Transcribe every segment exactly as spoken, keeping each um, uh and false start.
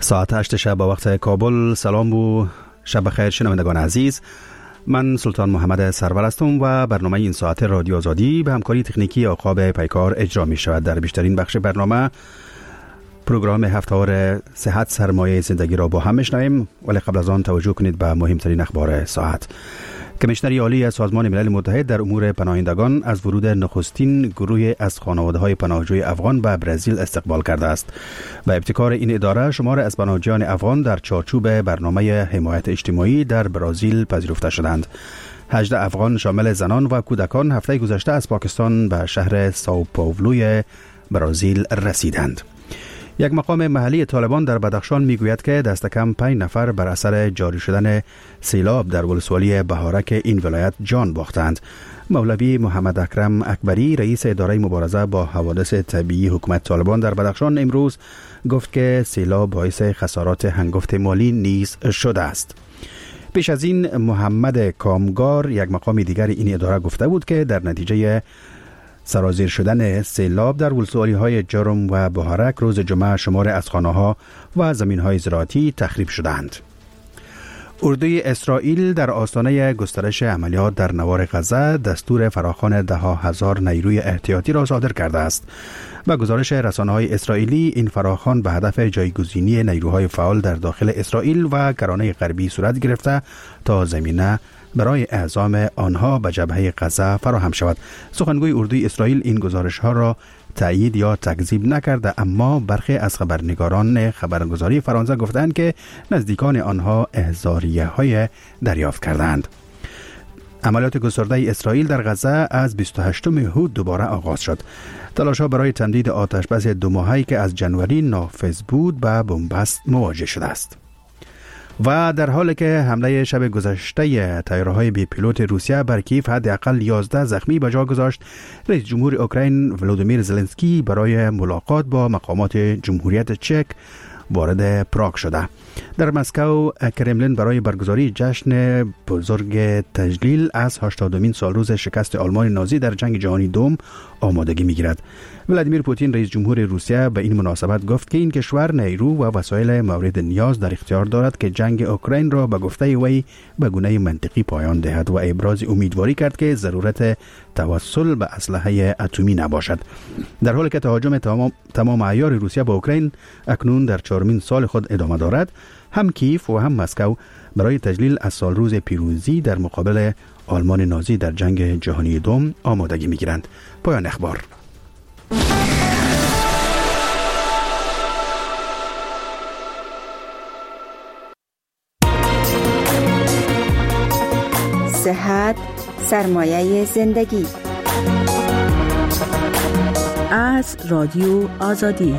ساعت هشت شب با وقت کابل. سلام و شب خیر شنوندگان عزیز. من سلطان محمد سرور هستم و برنامه این ساعت رادیو آزادی به همکاری تکنیکی عقاب پیکار اجرا می شود. در بیشترین بخش برنامه پروگرام هفته‌وار صحت سرمایه زندگی را با هم میشنویم، ولی قبل از آن توجه کنید به مهمترین اخبار ساعت. کمیشنر عالی سازمان ملل متحد در امور پناهندگان از ورود نخستین گروه از خانواده‌های پناهجوی افغان به برزیل استقبال کرده است. با ابتکار این اداره شمار از پناهجویان افغان در چارچوب برنامه حمایت اجتماعی در برزیل پذیرفته شدند. هجده افغان شامل زنان و کودکان هفته گذشته از پاکستان به شهر ساو پائولوی برزیل رسیدند. یک مقام محلی طالبان در بدخشان میگوید که دست کم پنج نفر بر اثر جاری شدن سیلاب در ولسوالی بهارک این ولایت جان باختند. مولوی محمد اکرم اکبری رئیس اداره مبارزه با حوادث طبیعی حکومت طالبان در بدخشان امروز گفت که سیلاب باعث خسارات هنگفت مالی نیز شده است. پیش از این محمد کامگار یک مقام دیگر این اداره گفته بود که در نتیجه سرازیر شدن سیلاب در ولسوالی های جرم و بهارک روز جمعه شمار از خانه ها و زمین های زراعتی تخریب شدند. اردوی اسرائیل در آستانه گسترش عملیات در نوار غزه دستور فراخوان ده هزار نیروی احتیاطی را صادر کرده است. با گزارش رسانه‌های اسرائیلی این فراخوان به هدف جایگزینی نیروهای فعال در داخل اسرائیل و کرانه غربی صورت گرفته تا زمینه برای اعزام آنها به جبهه غزه فراهم شود. سخنگوی اردوی اسرائیل این گزارش ها را تایید یا تکذیب نکرده، اما برخی از خبرنگاران خبرگزاری فرانسه گفتند که نزدیکان آنها احضاریه های دریافت کردند. عملیات گسترده اسرائیل در غزه از بیست و هشتم هود دوباره آغاز شد. تلاش‌ها برای تمدید آتش بس دو ماهه‌ای که از جنوری نافذ بود به بنبست مواجه شده است. و در حالی که حمله شب گذشته طیاره‌های بی پیلوت روسیه بر کیف حداقل یازده زخمی به جا گذاشت، رئیس جمهور اوکراین ولودیمیر زلنسکی برای ملاقات با مقامات جمهوریت چک وارد پراگ شده. در مسکو کرملین برای برگزاری جشن بزرگ تجلیل از هشتادمین سالروز شکست آلمان نازی در جنگ جهانی دوم آمادگی می‌گیرد. ولادیمیر پوتین رئیس جمهور روسیه به این مناسبت گفت که این کشور نیرو و وسایل مورد نیاز در اختیار دارد که جنگ اوکراین را به گفته وی به گونه منطقی پایان دهد و ابراز امیدواری کرد که ضرورت توسل به اسلحه اتمی نباشد. در حالی که تهاجم تمام تمام عیار روسیه به اوکراین اکنون در چهارمین سال خود ادامه دارد، هم کیف و هم مسکو برای تجلیل از سالروز پیروزی در مقابل آلمان نازی در جنگ جهانی دوم آمادگی می‌گیرند. پایان اخبار. صحت سرمایه زندگی از رادیو آزادی.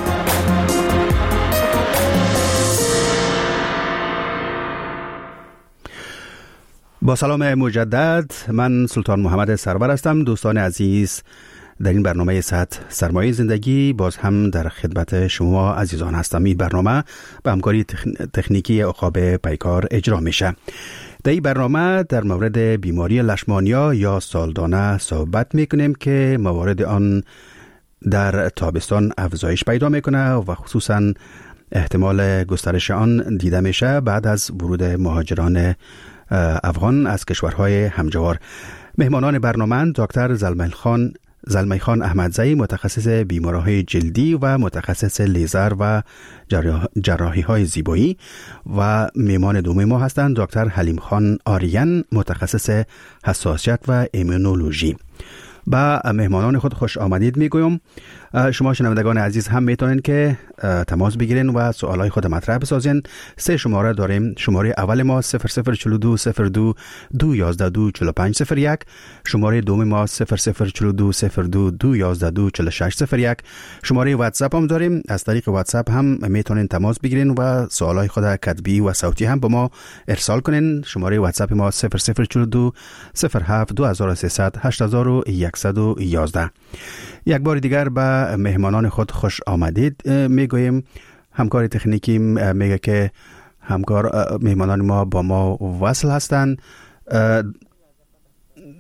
با سلام مجدد، من سلطان محمد سرور هستم. دوستان عزیز، در این برنامه صحت سرمایه زندگی باز هم در خدمت شما عزیزان هستم. این برنامه به همکاری تکنیکی عقاب پیکار اجرا میشه. در این برنامه در مورد بیماری لشمانیا یا سالدانه صحبت میکنیم که موارد آن در تابستان افزایش پیدا میکنه و خصوصا احتمال گسترش آن دیده میشه بعد از ورود مهاجران افغان از کشورهای همجوار. مهمانان برنامه دکتر زلمی خان زلمی خان احمدزئی، متخصص بیماری‌های جلدی و متخصص لیزر و جراحی‌های زیبایی، و مهمان دوم ما هستند دکتر حلیم خان آریان، متخصص حساسیت و ایمونولوژی. با مهمانان خود خوش آمدید میگویم. شما شنوندگان عزیز هم میتونین که تماس بگیرین و سوالای خود مطرح بسازین. سه شماره داریم. شماره اول ما صفر صفر چهل و دو صفر دو دو یازده دو چهل و پنج صفر یک، شماره دوم ما صفر صفر چهل و دو صفر دو دو یازده دو چهل و شش صفر یک. شماره واتساپ هم داریم. از طریق واتساپ هم میتونین تماس بگیرین و سوالای خود کتبی و صوتی هم به ما ارسال کنین. شماره واتساپ ما صفر صفر چهل و دو صفر هفت دو هزار و سیصد هشت هزار و صد و یازده. یک بار دیگر به مهمانان خود خوش آمدید میگویم. همکار تکنیکی میگه که همکار مهمانان ما با ما وصل هستند.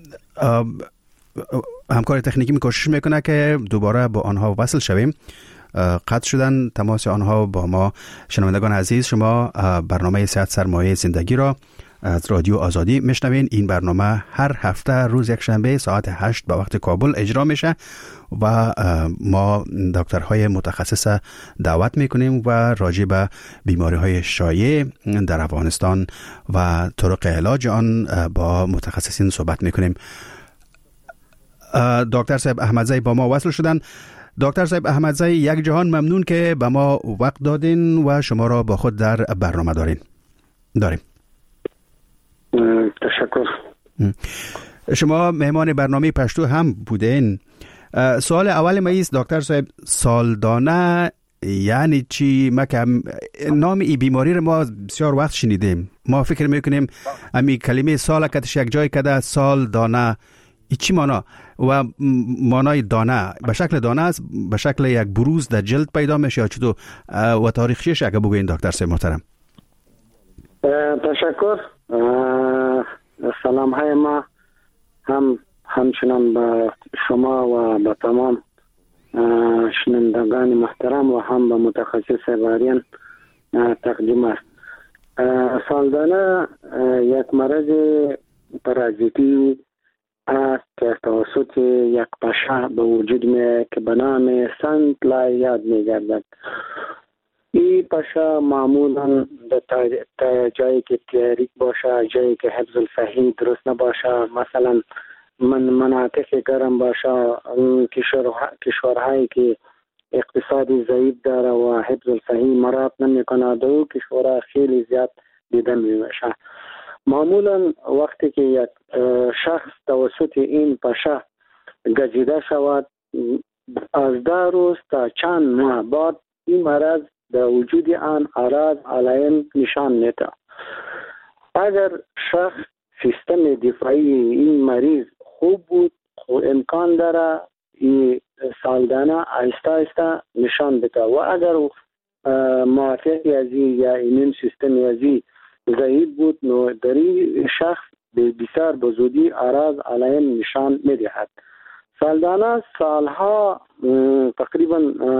همکار تکنیکی می کوشش میکنه که دوباره با آنها وصل شویم. قطع شدن. تماس آنها با ما. شنوندگان عزیز، شما برنامه صحت سرمایه زندگی را از رادیو آزادی میشنوین. این برنامه هر هفته روز یک شنبه ساعت هشت به وقت کابل اجرا میشه و ما دکترهای متخصص دعوت میکنیم و راجع به بیماری های شایع در افغانستان و طرق علاج آن با متخصصین صحبت میکنیم. دکتر صاحب احمدزی با ما وصل شدن. دکتر صاحب احمدزی، یک جهان ممنون که به ما وقت دادین و شما را با خود در برنامه دارین داریم. تشکر. شما مهمان برنامه پشتو هم بودین. سوال اول ما ایست دکتر صاحب، سالدانه یعنی چی؟ ما که نام این بیماری رو ما بسیار وقت شنیدیم، ما فکر میکنیم امی کلمه سال کتش یک جای کده سال دانه، ای چی مانا؟ و مانای دانه به شکل دانه است، به شکل یک بروز در جلد پیدا میشه یا چطور؟ و تاریخچه‌اش اگه بگوین دکتر صاحب محترم. تشکر. سلام های ما هم همچنان به شما و به تمام شنوندگان محترم و هم به متخصص باریان تقدیم است. سالدانه یک مرض پارازیتی است که توسط یک پشه به وجود می که به نام سنت یاد می گردد. این پشه معمولا در جایی که تاریک باشه، جایی که حفظ الصحی درست نباشه، مثلا من مناطق گرم باشه، کشورهایی که اقتصادی ضعیف داره و حفظ الصحی مراد نمیکنه، دو کشورها خیلی زیاد دیده میشه. معمولا وقتی که یک شخص توسط این پشه گزیده شود، از ده روز تا چند ماه بعد این مرض در وجود آن اعراض علائم نشان میده. اگر شخص سیستم دفاعی این مریض خوب بود، امکان داره این سالدانه آهسته آهسته نشان بده و اگر موافق ازی یا ایمون سیستم ازی ضعیف بود، نو در این شخص بسیار بزودی اعراض علائم نشان میدهد. سالدانه سالها تقریبا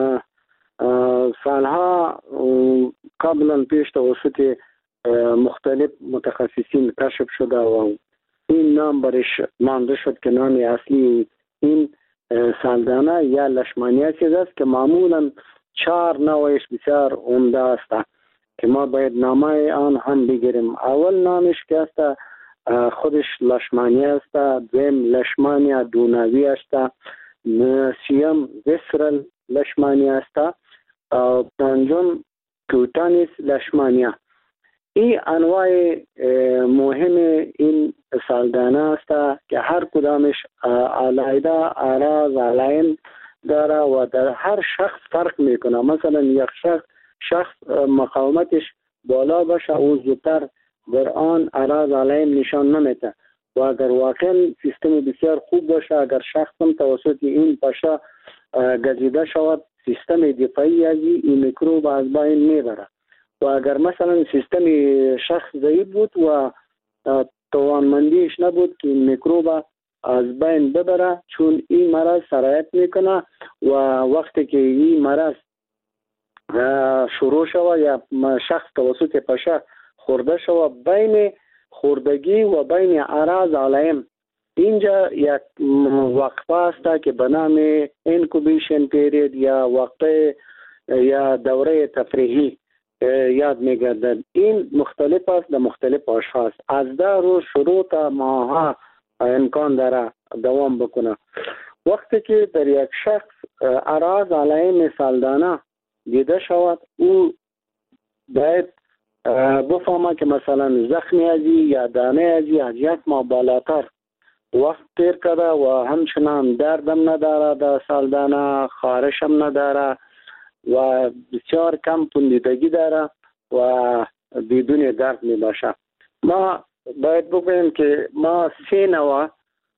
سالها قبلا پیش توسط مختلف متخصصین کشف شده و این نام برش مانده شد که نام اصلی این سالدانه یا لشمانیاسیس است که معمولا چهار نوعش بسیار عمده است که ما باید نامه آن هم بگیریم. اول نامش که است خودش لشمانیا است، دویم لشمانیا دوناوی است، سیوم ویسرال لشمانیا است، پنجم کوتانیس لشمانیا. این انواع مهم این سالدانه است که هر کدامش علیحده اعراض علائم داره و در هر شخص فرق میکنه. مثلا یک شخص شخص مقاومتش بالا باشه او زودتر در آن اعراض علائم نشان نمیده و اگر واقعا سیستم بسیار خوب باشه، اگر شخص هم توسط این پشه گزیده شود، سیستم دفاعی از این میکروب از بین میبره و اگر مثلا سیستم شخص ضعیف بود و توانمندیش نبود که این میکروب از بین ببره، چون این مرض سرایت میکنه و وقتی که این مرض شروع شود یا شخص توسط پشه خورده شود، بین خوردگی و بین اعراض علائم اینجا یک وقفه است که به نام اینکوبیشن پیریود یا وقفه یا دوره تفریحی یاد میگردد. این مختلف است در مختلف اشخاص، از ده روز شروع تا ماها امکان داره دوام بکنه. وقتی که در یک شخص اعراض علائم سالدانه دیده شود، او باید بفهمه که مثلا زخمی ازی یا دانه ازی از یک ماه بالاتر وقت تیر کرده و همچنان دردم نداره، در سالدانه خارش هم نداره و بسیار کم پوندیدگی داره و بدون درد می باشه. ما باید بگویم که ما سه نوع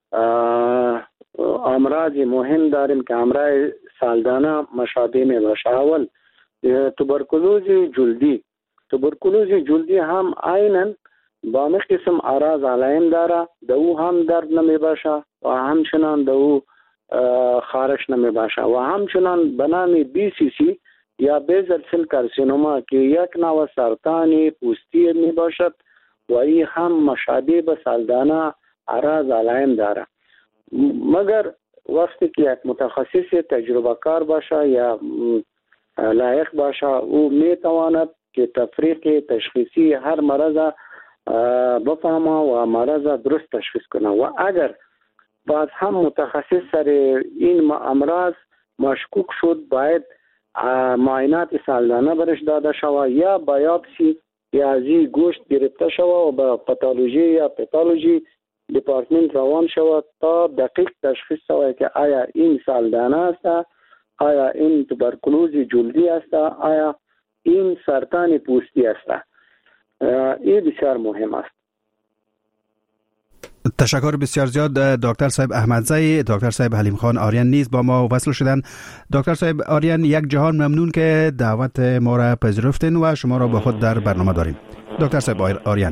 امراض مهم داریم که امراض سالدانه مشابه می باشه. اول توبرکلوز جلدی. توبرکلوز جلدی هم عیناً با همه قسم اعراض علائم داره، در او هم درد نمی باشه و همچنان در او خارش نمی باشه و همچنان به نام بی سی سی یا بیزل سل کارسینوما که یک نوع سرطان پوستی می باشد و این هم مشابه به سالدانه اعراض علائم داره. مگر وقتی که یک متخصص تجربه کار باشه یا لایق باشه او می تواند که تفریق تشخیصی هر مرض بفهمه و مرض درست تشخیص کنه و اگر باز هم متخصص سر این امراض مشکوک شد باید معاینات سالانه برش داده شود یا بایوپسی یا ازی گوشت گرفته شود و به پاتولوژی یا پاتولوژی دپارتمنت روان شود تا دقیق تشخیص شود که آیا این سالدانه است، آیا این توبرکلوز جلدی است، آیا این سرطان پوستی است. این بسیار مهم است. تشکر بسیار زیاد دکتر صاحب احمدزی. دکتر صاحب حلیم خان آریان نیز با ما وصل شدن. دکتر صاحب آریان، یک جهان ممنون که دعوت ما را پذیرفتین و شما را با خود در برنامه داریم. دکتر صاحب آریان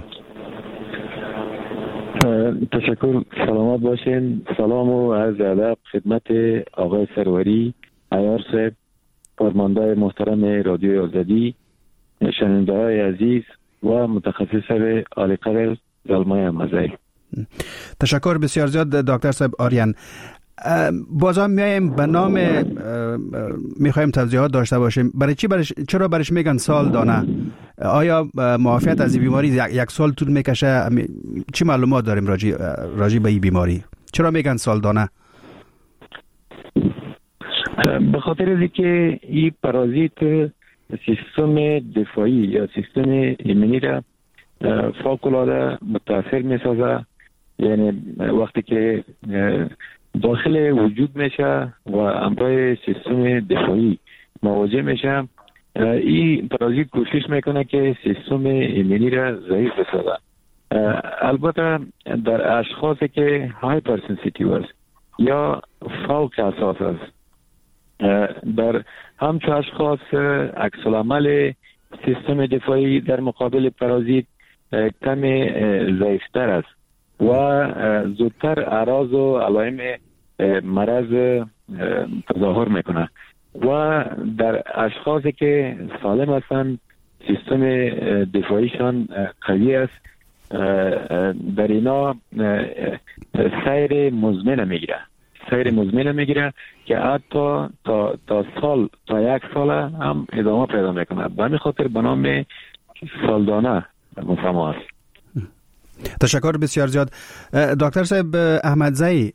تشکر، سلامت باشین. سلام و عرض ادب خدمت آقای سروری عیار صاحب، فرمانده محترم رادیو آزادی، شنونده های عزیز و متخصص عالی قدر زلمای احمدزی. تشکر بسیار زیاد دکتر صاحب آریان. بازم میایم به نام میخوایم توضیحات داشته باشیم. برای چی برش چرا برش میگن سال دانه؟ آیا معافیت از این بیماری یک سال طول میکشه؟ چی معلومات داریم راجی راجی به این بیماری؟ چرا میگن سال دانه؟ به خاطر از اینکه این پارازیت سیستم دفاعی یا سیستم ایمنی را فوق العاده متاثر میسازه. یعنی وقتی که داخل وجود میشه و همراه سیستم دفاعی مواجه میشه، این پارازیت کوشش میکنه که سیستم ایمنی را ضعیف بسازه. البته در اشخاصی که هایپر سنسیتیو است یا فوق حساس است، در همچون اشخاص عکس العمل سیستم دفاعی در مقابل پارازیت کم ضعیفتر است و زودتر اعراض و علائم مرض تظاهر میکنه و در اشخاصی که سالم هستند سیستم دفاعیشان قوی است. در اینا سیر مزمن میگیره سیر مزمن میگیره که حتی تا, تا سال تا یک سال هم ادامه پیدا میکنه. به همین خاطر به نام سالدانه مسمى است. تشکر بسیار زیاد دکتر صاحب احمدزی.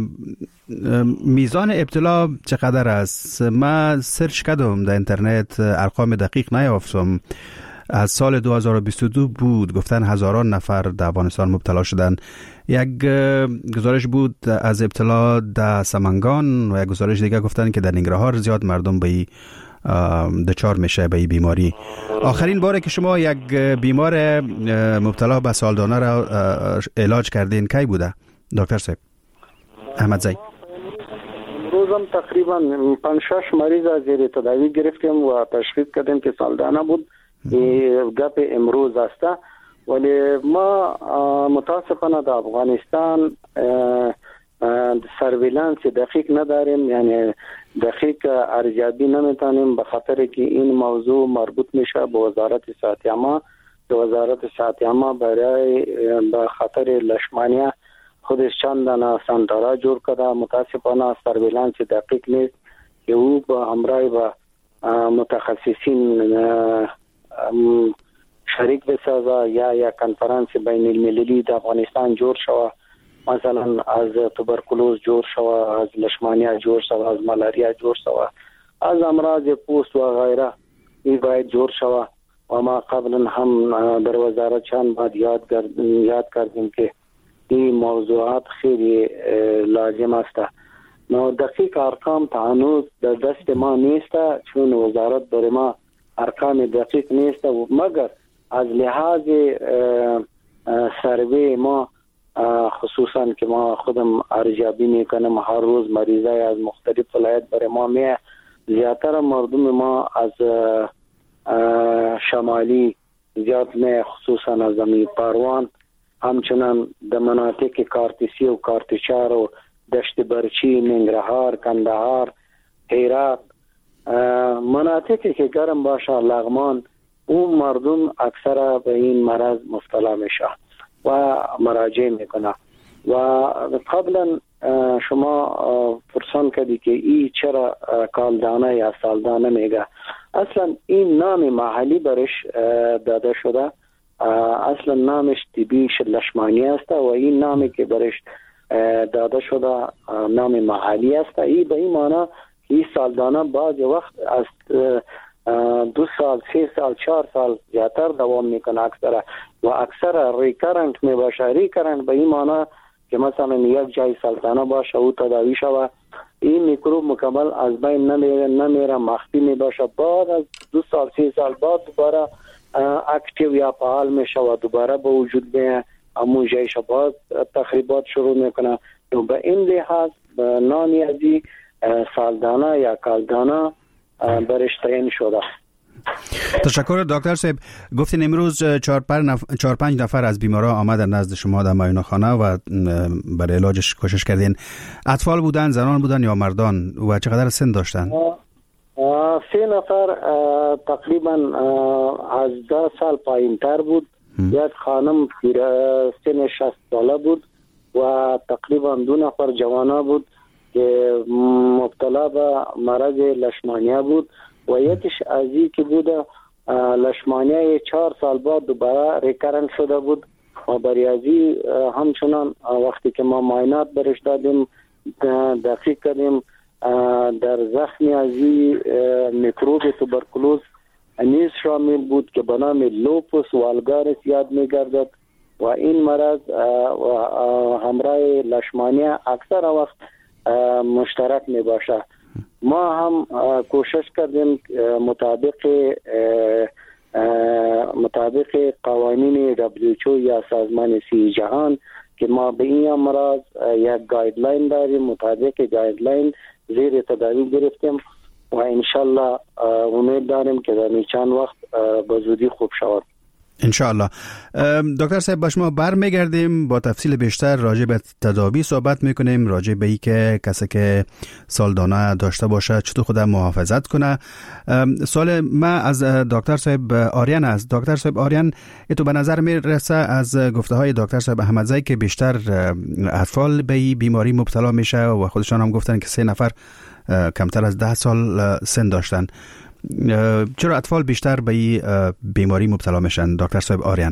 میزان ابتلا چقدر است؟ من سرچ کردم در اینترنت، ارقام دقیق نیافتم. از سال دو هزار و بیست و دو بود، گفتن هزاران نفر در افغانستان مبتلا شدن. یک گزارش بود از ابتلا در سمنگان و یک گزارش دیگه گفتن که در ننگرهار زیاد مردم به این دچار میشه به این بیماری. آخرین باره که شما یک بیمار مبتلا به سالدانه را علاج کردین کی بوده دکتر صاحب احمدزی؟ روزم تقریبا پنج شش مریض از زیر تداوی گرفتیم و تشخیص کردیم که سالدانه بود. گپ امروز است، ولی ما متاسفانه در افغانستان سرویلنس دقیق نداریم، یعنی دقیق ارزیابی نمیتونیم، به خاطر که این موضوع مربوط میشه به وزارت صحت عامه. وزارت صحت عامه برای به خاطر لشمانیه خودش چندان سنترها جور کرده. متاسفانه سرویلنس دقیق نیست که او با همراه با متخصصین شریک بسازه یا یک کنفرانس بین المللی در افغانستان جور شوه، مثلا از توبرکلوز جور شوه، از لشمانیا جور شوه، از ملاریا جور شوه، از امراض پوست و غیره. این باید جور شوه و ما قبلا هم در وزارت چند باید یاد, یاد کردیم که این موضوعات خیلی لازم است. نو دقیق ارقام تانوز در دست ما نیست، چون وزارت برای ما ارقام دقیق نیست، مگر از لحاظ سروی ما خصوصا که ما خودم ارزیابی میکنم، هر روز مریضای از مختلف ولایت برای ما میه. زیادتر مردم ما از شمالی زیاد میه، خصوصا از امی پاروان، همچنان در مناطق کارتیسی و کارتیچار و دشت برچی، ننگرهار، کندهار، هرات، مناطقی که گرم باشه، لغمان، اون مردم اکثر به این مرض مبتلا میشه و مراجعه میکنه. و قبلا شما پرسان کردی که این چرا کالدانه یا سالدانه میگه. اصلا این نام محلی برش داده شده، اصلا نامش طبی لشمانی است و این نامی که برش داده شده نام محلی است. این به این معنی این سالدانه بعض وقت از دو سال، سه سال، چهار سال زیادتر دوام میکنه اکثر و اکثر ریکرنت می باشه. ریکرنت به این معنی که مثلا یک جای سلطانه باشه او تداوی شوه، این میکروب مکمل از بین نمیره نمیره مخفی می باشه، بعد از دو سال سه سال بعد دوباره اکتیو یا فعال میشه و دوباره به وجود میه، همون جایش باز تخریبات شروع میکنه. تو به این لحاظ نامی ازی سالدانه یا کالدانه برش تعیین شده. تشکر دکتر صاحب. گفتین امروز چهار پنج نفر از بیمارا آمدن نزد شما در معاینه خانه و برای علاجش کوشش کردین. اطفال بودن، زنان بودن یا مردان و چقدر سن داشتن؟ سه نفر تقریبا از ده سال پایین تر بود. یک خانم سن شصت ساله بود و تقریبا دو نفر جوانا بود که مبتلا به مرض لشمانیا بود و یکیش ازی که بود لشمانیا چهار سال بعد دوباره ریکرنت شده بود و برای ازی همچنان وقتی که ما معاینات برش دادیم دقیق کردیم در زخمی ازی میکروب توبرکلوز نیز شامل بود که به نام لوپوس والگارس یاد میگردد و این مرض و همراه لشمانیا اکثر وقت مشترک می باشه. ما هم کوشش کردیم مطابق مطابق قوانین دبلیو اچ او یا سازمان صحت جهان که ما به این امراض یک گایدلاین داریم، مطابق گایدلاین زیر تداوی گرفتیم و انشالله امید داریم که در چند وقت به زودی خوب شود. انشاءالله. دکتر صاحب با شما برمیگردیم با تفصیل بیشتر راجع به تداوی صحبت میکنیم، راجع به ای که کسی که سالدانه داشته باشه چطور خود محافظت کنه. سوال ما از دکتر صاحب آریان است. دکتر صاحب آریان، تو به نظر میرسه از گفته های دکتر صاحب احمدزی که بیشتر اطفال به این بیماری مبتلا میشه و خودشان هم گفتن که سه نفر کمتر از ده سال سن داشتن. چرا اطفال بیشتر به این بیماری مبتلا میشن دکتر صاحب آریان؟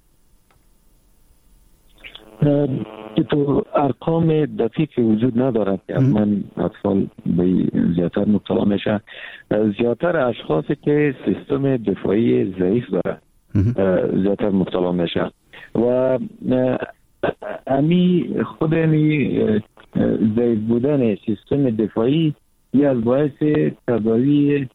تو ارقام دقیقی وجود ندارد که من اطفال به زیادتر مبتلا میشن. زیادتر اشخاصی که سیستم دفاعی ضعیف داره زیادتر مبتلا میشن و امی خود امی ضعیف بودن سیستم دفاعی یه از باعث تداوی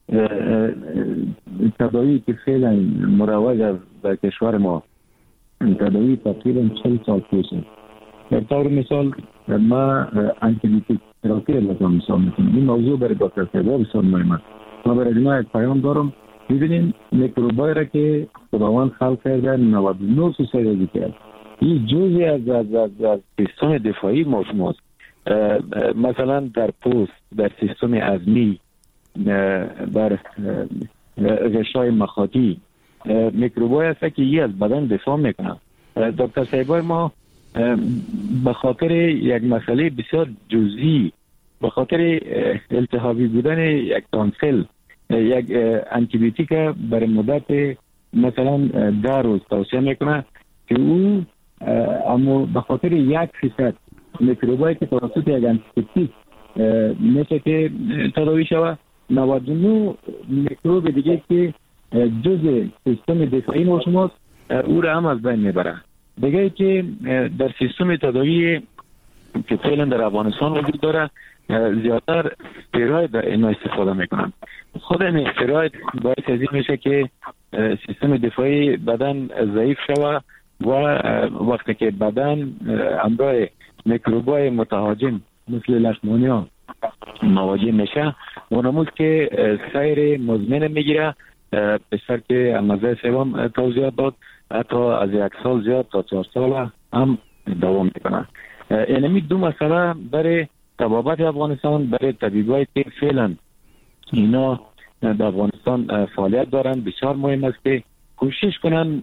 تداوی که فعلا مروج در کشور ما تداوی تقریبا چهل سال پیشه. در طور مثال ما انتیبیوتیک تراپی لازم مثال میکنم. این موضوع برای دکتر صاحب بسیار مهم است. ما برای شما یک پیام دارم. ببینیم میکروبایی را که خداوند خلق کرده نود و نه درصد کرد. این جزئی از از از, از سیستم دفاعی ماست. مثلا در پوست، در سیستم هضمی، بر غشای مخاطی میکروبای هست که یه از بدن دفاع میکنن. دکتر صاحبای ما به خاطر یک مسئله بسیار جزئی، به خاطر التهابی بودن یک تانسل یک انتیبیوتیک برای مدت مثلا ده روز توصیه میکنه که او اما به خاطر یک فیصد میکروبایی که توسط یک انتیبیوتیک میشه که تداوی شود، نود و نه میکروب دیگه که جزء سیستم دفاعی ما شماست او را هم از بین میبره. دیگه که در سیستم تداوی که فعلا در افغانستان وجود داره زیادتر استیروید در اینا استفاده میکنن. خود این استیروید باعث از این میشه که سیستم دفاعی بدن ضعیف شود و وقتی که بدن همراه میکروبای متهاجم مثل لشمانیا مواجه میشه اونموز که سیر مزمن میگیره بسر که مزه سوام توضیح داد حتی از یک سال زیاد تا چهار سال هم دوام میکنه. اینمی دو مسئله برای طبابت افغانستان، برای طبیبای که فعلا اینا در افغانستان فعالیت دارن، بسیار مهم است که کوشش کنن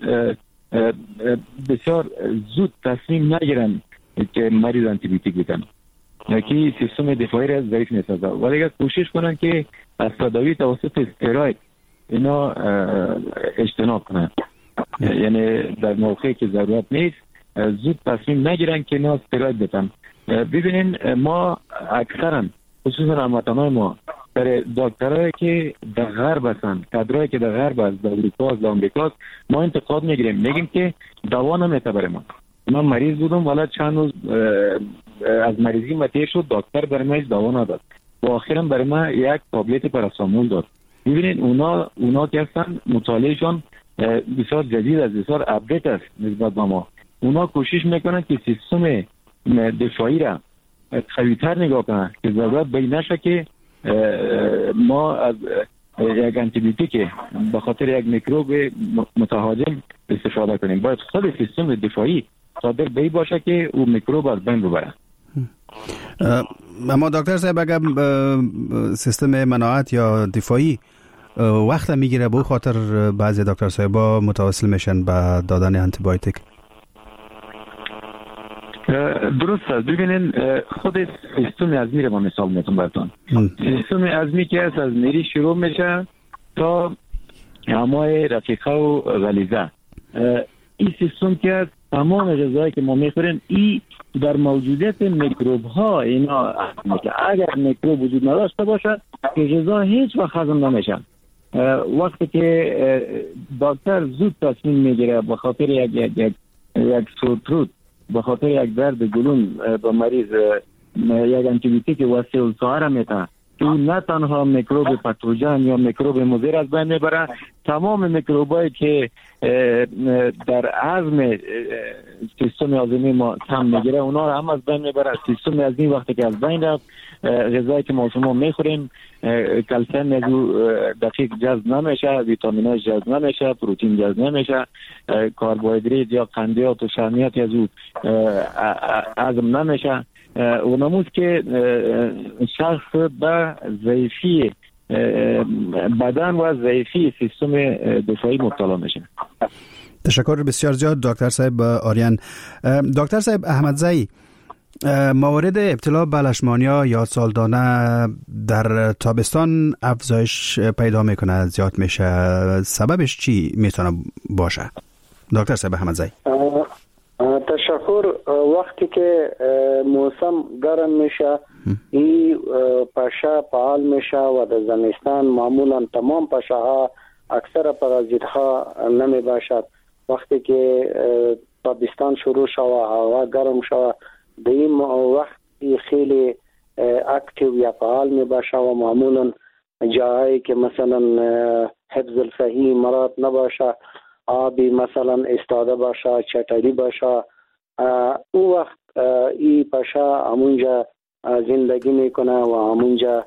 بسیار زود تصمیم نگیرن که مریض آنتیبیوتیک بدن، که سیستم دفاعی را ضعیف می‌سازه، ولی کوشش کنن که از تداوی توسط استروید اینا اجتناب کنن. یعنی در موقعی که ضرورت نیست زود تصمیم نگیرن که اینا استروید بدن. ببینین ما اکثرا خصوصا هموطنان ما در دکترایی که در غرب هستن، کادرایی که در غرب هست، در اروپا، در آمریکا، ما انتقاد میگیریم، میگیم که دوا نمیته برای ما. من مریض بودم ولی چند روز از مریضی متیر شد، دکتر برای من دوا نداد و آخرا برای من یک تابلت پاراسیتامول داد. ببینید اونا اونا که هستن مطالعهشون بسیار جدید است، بسیار اپدیت است نسبت به ما. اونا کوشش میکنن که سیستم دفاعی را قوی‌تر نگاه کنن که ضرورت بین نشه که ما از یک آنتیبیوتیک به خاطر یک میکروب متهاجم استفاده کنیم. باید خود سیستم دفاعی قادر به باشه که او میکروب از بین ببره. اما دکتر صاحب اگر سیستم مناعت یا دفاعی وقت میگیره، به خاطر بعضی دکتر صاحبا متوسل میشن به دادن آنتی بیوتیک. درست است. ببینین خود سیستم عظمی رو ما مثال میتونم براتون. سیستم عظمی که از از نیری شروع میشه تا همای رفیقه و غلیظه. این سیستم که تمام غذایی که ما میخوریم ای در موجودیت میکروب ها اینا اگر میکروب وجود نداشته باشه که غذا هیچ وقت هضم نمیشه. وقتی که دکتر زود تصمیم میگیره به خاطر یک یک یک یک سورتروت، به خاطر یک درد گلون به مریض یک آنتیبیوتیک وسیل ساهر میته که نه تنها میکروب پاتوژن یا میکروب مضر از بین میبره، تمام میکروبایی که در هضم سیستم هاضمه ما کم میگیره اونا هم از بین میبره. سیستم هاضمه وقتی که از بین رفت، غذایی که ما شما میخوریم کلسیم از دقیق جذب نمیشه، ویتامیناش جذب نمیشه، پروتئین جذب نمیشه، کربوهیدرات یا قندیات و شحمیات از او هضم نمیشه. اونموز که شخص به ضعیفی بدن و ضعیفی سیستم دفاعی مبتلا میشه. تشکر بسیار زیاد دکتر صاحب آریان. دکتر صاحب احمدزئی، موارد ابتلا به لشمانیا یا سالدانه در تابستان افزایش پیدا میکنه، زیاد میشه، سببش چی میتونه باشه دکتر صاحب احمدزئی؟ تشکر. وقتی که موسم گرم میشه این پشه فعال میشه و در زمستان معمولا تمام پشه ها اکثر پرازیت ها نمی باشد. وقتی که تابستان شروع شوه، هوا گرم شوه، در این وقت خیلی اکتیو یا فعال می باشه و معمولا جایی که مثلا حفظ الصحی مراد نباشه، آبی مثلا استاده باشه، چطری باشه، او وقت ای پشه همونجا زندگی میکنه و همونجا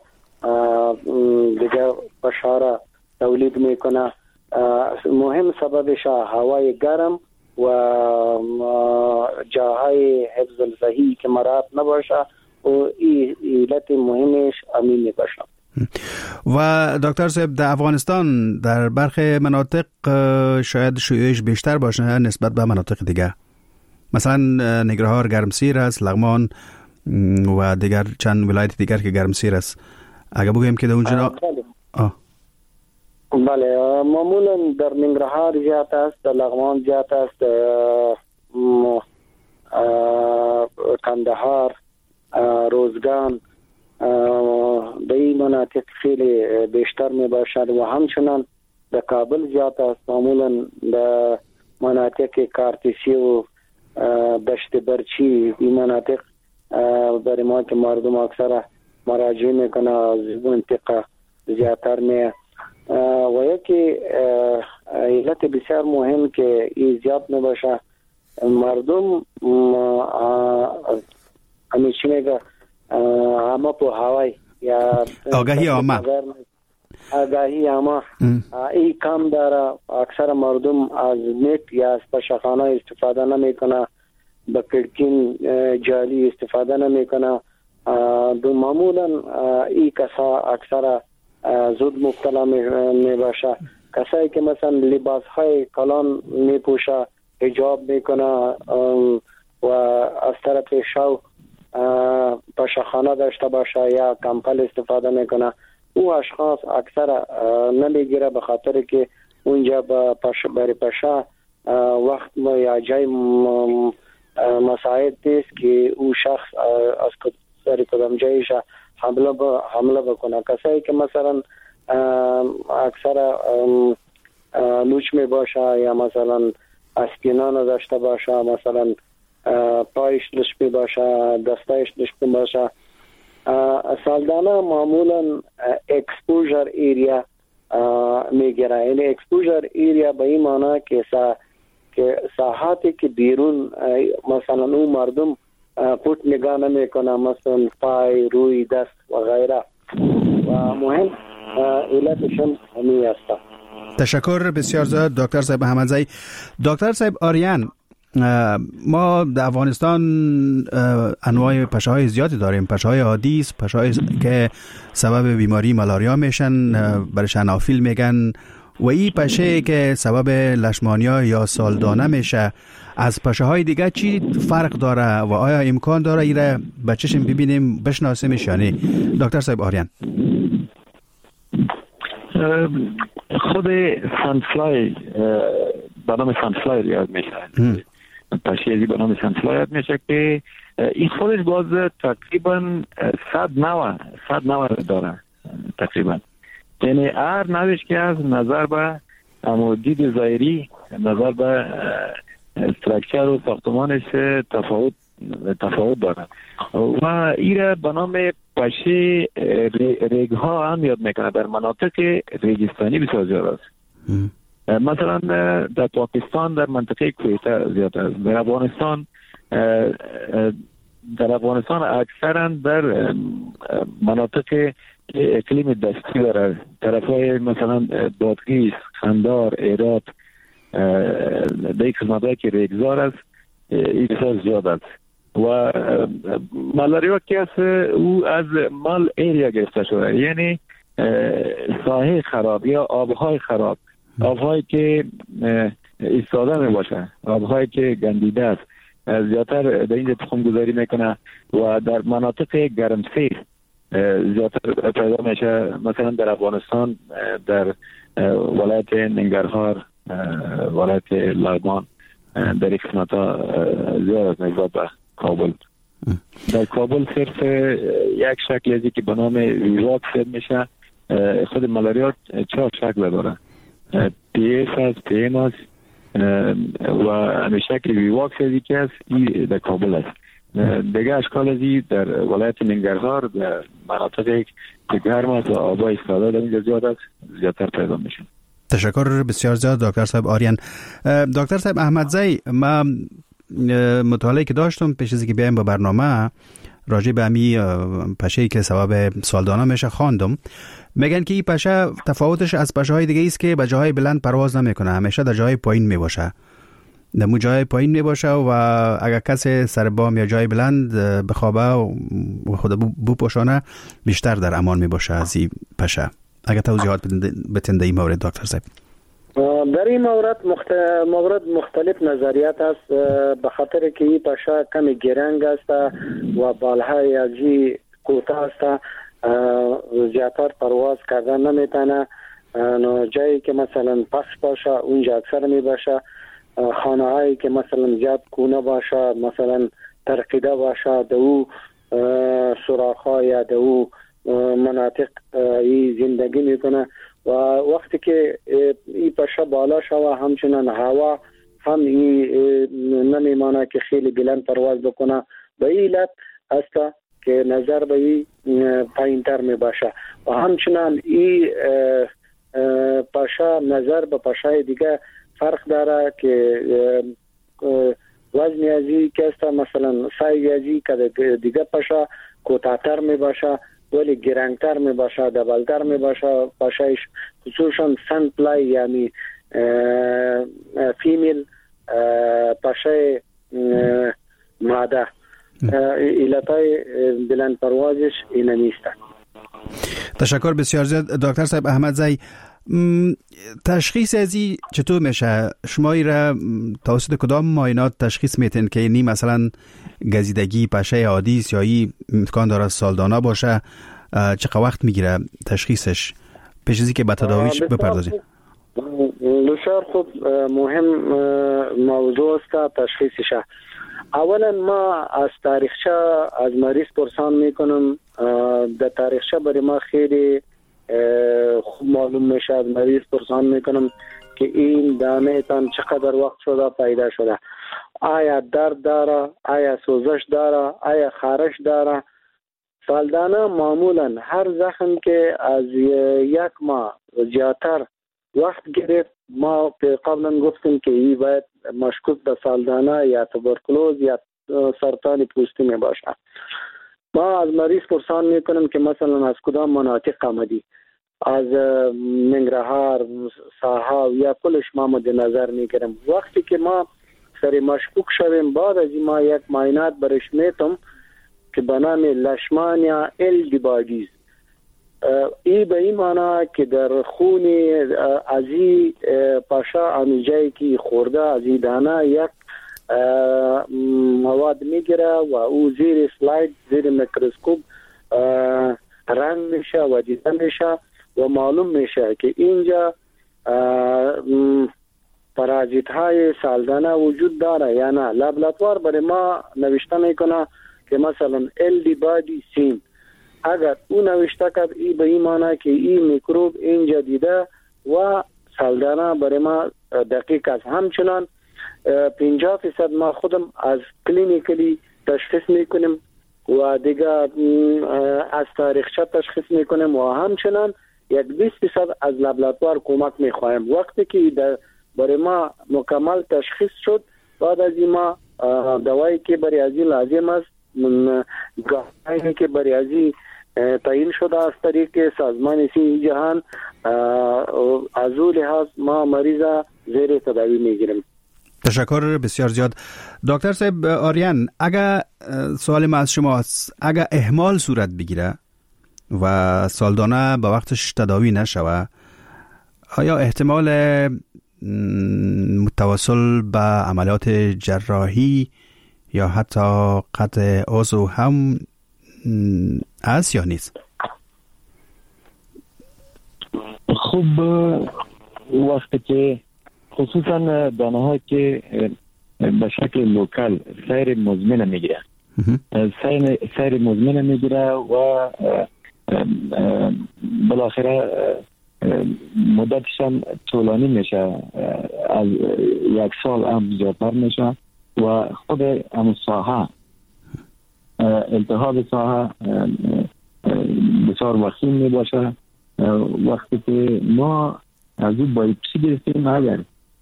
دیگه پشه را تولید میکنه. مهم سببش هوای گرم و جاهای حفظ الصحی که مراد نباشه و ای علت مهمش همین میباشه. و دکتر صاحب در افغانستان در برخی مناطق شاید شیوعش بیشتر باشه نسبت به مناطق دیگر، مثلا نگرهار گرمسیر است، لغمان و دیگر چند ولایت دیگر که گرمسیر است. اگه بگویم که در اونجا بله آه. بله معمولا در نگرهار زیاد است، در لغمان زیاد است، کندهار، روزگان، به این مناطق خیلی بیشتر می باشد و همچنان در کابل زیاد است. معمولا در مناطق کارتیسی و دشت برچی این مناطق برای ما که مردم اکثر مراجعه میکنه از منطقه زیادتر می و یکی علت بسیار مهم که این زیاد نباشه، مردم همیشه میگه همه پو هوای یا آگاهی عامه آگاهی عامه این کم داره. اکثر مردم از نت یا از پشخانه استفاده نمیکنه به کلکین جعلی استفاده نمیکنه. دو معمولا این کسا اکثر زود مبتلا می باشه. کسایی که مثلا لباس های کلان می پوشه، حجاب میکنه و از طرف شو پشخانه داشته باشه یا کمپل استفاده میکنه، او اشخاص اکثر نمیگیره به خاطر که اونجا پش برای پشه وقت یا جای مساعد نیست که او شخص از سر کدام جایش حمله با حمله بکنه. کسایی که مثلا اکثر لوچ می باشه یا مثلا اسپینان داشته باشه، مثلا پایش لوچ می باشه، دستایش لوچ می باشه، سالانه معمولا اکسپوژر ایریا میگیره. یعنی اکسپوژر ایریا به این معنی که سا که ساحاتی که بیرون مثلا اون مردم پوت نگاه نمیکنه، مثلا پای، روی، دست و غیره، و مهم علتشون همین است. تشکر بسیار زیاد دکتر صاحب محمدزئی. دکتر صاحب آریان، ما در افغانستان انواع پشه‌های زیادی داریم. پشه‌های عادی است، پشه‌هایی که سبب بیماری مالاریا میشن، برش انافیل میگن، و این پشه که سبب لشمانیا یا سالدانه میشه. از پشه‌های دیگه چی فرق داره و آیا امکان داره ایره به چشم ببینیم بشناسیمش یا نه؟ دکتر صاحب آریان. خود سانفلای به نام سانفلای یاد میشه، پشیزی به نام سانفلای یاد میشه که این خودش باز تقریبا صد نوع صد نوع داره تقریبا. یعنی هر نوعش که از نظر به دید ظاهری، نظر به استراکچر و ساختمانش تفاوت تفاوت داره و ایره به نام پشه ریگ ها هم یاد میکنه. در مناطق ریگستانی بسیار زیاد است. مثلا در پاکستان در منطقه کویته زیاد است. در افغانستان در افغانستان اکثرا در مناطق اقلیم دستی داره، طرفای مثلا بادغیس، خندار، ایرات، در یک قسمت‌هایی که ریگزار است این بسیار زیاد است. و مالاریا که است او از مال ایریا گرفته شده، یعنی ساحه خراب یا آبهای خراب، آبهایی که ایستاده می باشه، آبهایی که گندیده است، زیادتر در اینجا تخم گذاری میکنه و در مناطق گرمسیر زیادتر پیدا میشه. مثلا در افغانستان در ولایت ننگرهار، ولایت لغمان، در این قسمت ها زیاد است نسبت به کابل. در کابل صرف یک شکل ازی که به نام ویواک سید میشه. خود مالاریا چهار شکل داره، پی ایس هست، پی ایم هست و همه شکل ویواک سیدی که هست این در کابل است. دیگه اشکال ازی در ولایت ننگرهار در مناطقی که گرم است و آبا ایستاده در اینجا زیاد است زیادتر پیدا میشه. تشکر بسیار زیاد دکتر صاحب آریان. دکتر صاحب محمدزئی، ما مطالعه که داشتم پیش از اینکه بیایم با برنامه راجع به امی پشه‌ای که سبب سالدانه میشه خواندم. میگن که این پشه تفاوتش از پشه‌های دیگه است که به جاهای بلند پرواز نمیکنه، همیشه در جای پایین میباشه. در مو جای پایین میباشه و اگر کسی سر بام یا جای بلند بخوابه و خود بپوشانه بیشتر در امان میباشه از این پشه. اگر توضیحات بتین در این مورد دکتر صاحب. در این مورد مختلف, مورد مختلف نظریات است، به خاطر که این پشه کمی گرنگ است و بالهای ازی کوتاه است، زیادتر پرواز کردن نمیتونه. جایی که مثلا پخش باشه اونجا اکثر می باشه. خانه هایی که مثلا زیاد کونه باشه، مثلا ترقیده باشه، دو سراخ ها یا دو مناطق ای زندگی میکنه و وقتی که این پشه بالا شوه همچنان هوا هم این نمیمانه که خیلی بلند پرواز بکنه. به این علت است که نظر به این پایین تر می باشه و همچنان این پشه نظر به پشه دیگه فرق داره که وزن ازی که است مثلا سایز ازی که دیگه پشه کوتاه‌تر می باشه ولی گرانتر می باشه، دبلتر می باشه. پشهش خصوصا سنپلای یعنی فیمیل پشه معده علتای بلند پروازش این نیست. تشکر بسیار زیاد دکتر صاحب احمدزی. تشخیص ازی چطور میشه؟ شما را توسط کدام معاینات تشخیص میتین که اینی مثلا گزیدگی پشه عادی است یا این امکان داره سالدانه باشه؟ چقدر وقت میگیره تشخیصش پیش از اینکه به تداویش بپردازیم؟ بسیار خوب، مهم موضوع است تشخیصش. اولا ما از تاریخچه از مریض پرسان میکنم. در تاریخچه برای ما خیلی خوب معلوم میشه. از مریض پرسان میکنم که این دانه تان چقدر وقت شده پیدا شده، آیا درد داره، آیا سوزش داره، آیا خارش داره. سالدانه معمولا هر زخم که از یک ماه زیادتر وقت گرفت ما قبلا گفتیم که این باید مشکوک به سالدانه یا توبرکلوز یا سرطان پوستی می باشه. ما از مریض پرسان میکنیم که مثلا از کدام مناطق آمدی، از ننگرهار، ساحل یا کلش ما مد نظر میگیریم. وقتی که ما سری مشکوک شویم بعد از ما یک معاینات برش میتم که به نام لشمانیا الدیباگیز. ای به این معنی که در خون ازی پاشا آمیجایی که خورده ازی دانه یک مواد میگیره و او زیر سلاید زیر میکروسکوپ رنگ میشه و دیده میشه و معلوم میشه که اینجا پرازیت های سالدانه وجود داره یا نه. لابراتوار برای ما نوشته میکنه که مثلا الدی بادی سیم، اگر او نوشته کرد ای به این معنی که این میکروب اینجا دیده و سالدانه برای ما دقیق است. همچنان پنجاه درصد ما خودم از کلینیکلی تشخیص میکنیم و دیگه از تاریخچه تشخیص میکنیم و همچنان یک بیست درصد از لابراتوار کمک میخوایم. وقتی که برای ما مکمل تشخیص شد بعد از این ما دوایی که برای ازی لازم است گاهی که برای ازی تعیین شده از طریق سازمان صحت جهان از اون لحاظ ما مریض زیر تداوی میگیریم. تشکر بسیار زیاد دکتر صاحب. آریان، اگر سوال ما از شما است، اگر اهمال صورت بگیره و سالدانه به وقتش تداوی نشوه، آیا احتمال متوسل به عملیات جراحی یا حتی قطع عضو هم است یا نیست؟ خوب، وقتی که خصوصا دانه ها که به شکل لوکال سیر مزمن میگیره سیر, سیر مزمن میگیره و بالاخره مدتش هم طولانی میشه، از یک سال هم زیادتر میشه و خود هم ساحه التهاب ساحه بسیار وخیم می باشه. وقتی که ما از اون بایپسی گرفتیم اگر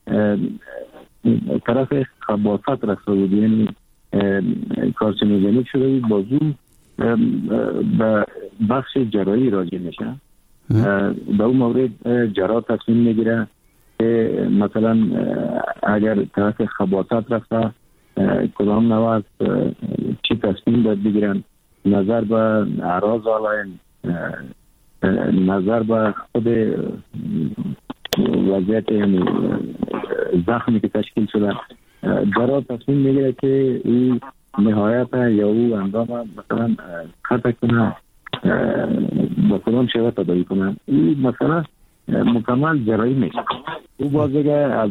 طرف خباثت رفته بود، یعنی کارسینوژنیک شده بود، بازو به بخش جراحی راجع میشه. به اون مورد جراح تصمیم میگیره که مثلا اگر طرف خباثت رفته کدام نوع از چی تصمیم باید بگیرن، نظر به اعراض آلاین، نظر به خود وضعیت یعنی زخمی که تشکیل شده. جراح تصمیم میگیره که این نهایت یا او اندام مثلا خطا کنه با کدام شیوه تداوی کنه. این مثلا مکمل جراحی میشه. او بازه از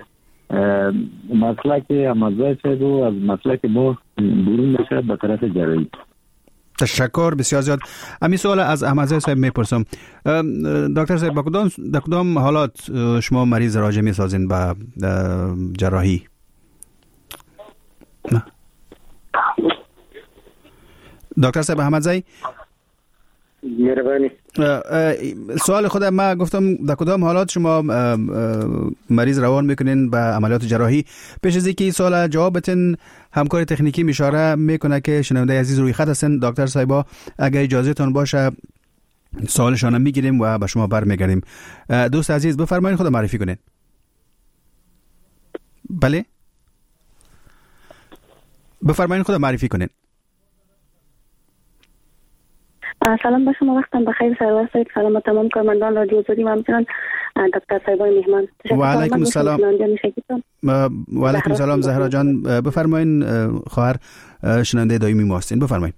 مسلک امازای شد و از مسلک ما بیرون میشه به طرف جراحی. تشکر بسیار زیاد. امی سوال از احمدزی صاحب میپرسم. دکتر صاحب، با کدام در کدام حالات شما مریض راجع میسازین به جراحی؟ نه دکتر صاحب احمدزی، مهربانی. سوال خودم ما گفتم در کدام حالات شما مریض روان میکنین به عملیات جراحی. پیش از اینکه این سوال جواب بدین، همکار تکنیکی اشاره میکنه که شنونده عزیز روی خط هستن. دکتر صاحبا اگر اجازه تون باشه سوالشان میگیریم و به شما برمیگردیم. دوست عزیز بفرمایید خود معرفی کنین. بله بفرمایید خود معرفی کنین. سلام به شما، وقتم بخیر. سرور سید، سلام به تمام کارمندان رادیو آزادی و همچنین دکتر صاحبای مهمان. و علیکم السلام. و علیکم السلام زهرا جان، بفرمایید. خواهر شنونده دائمی ما هستین، بفرمایید.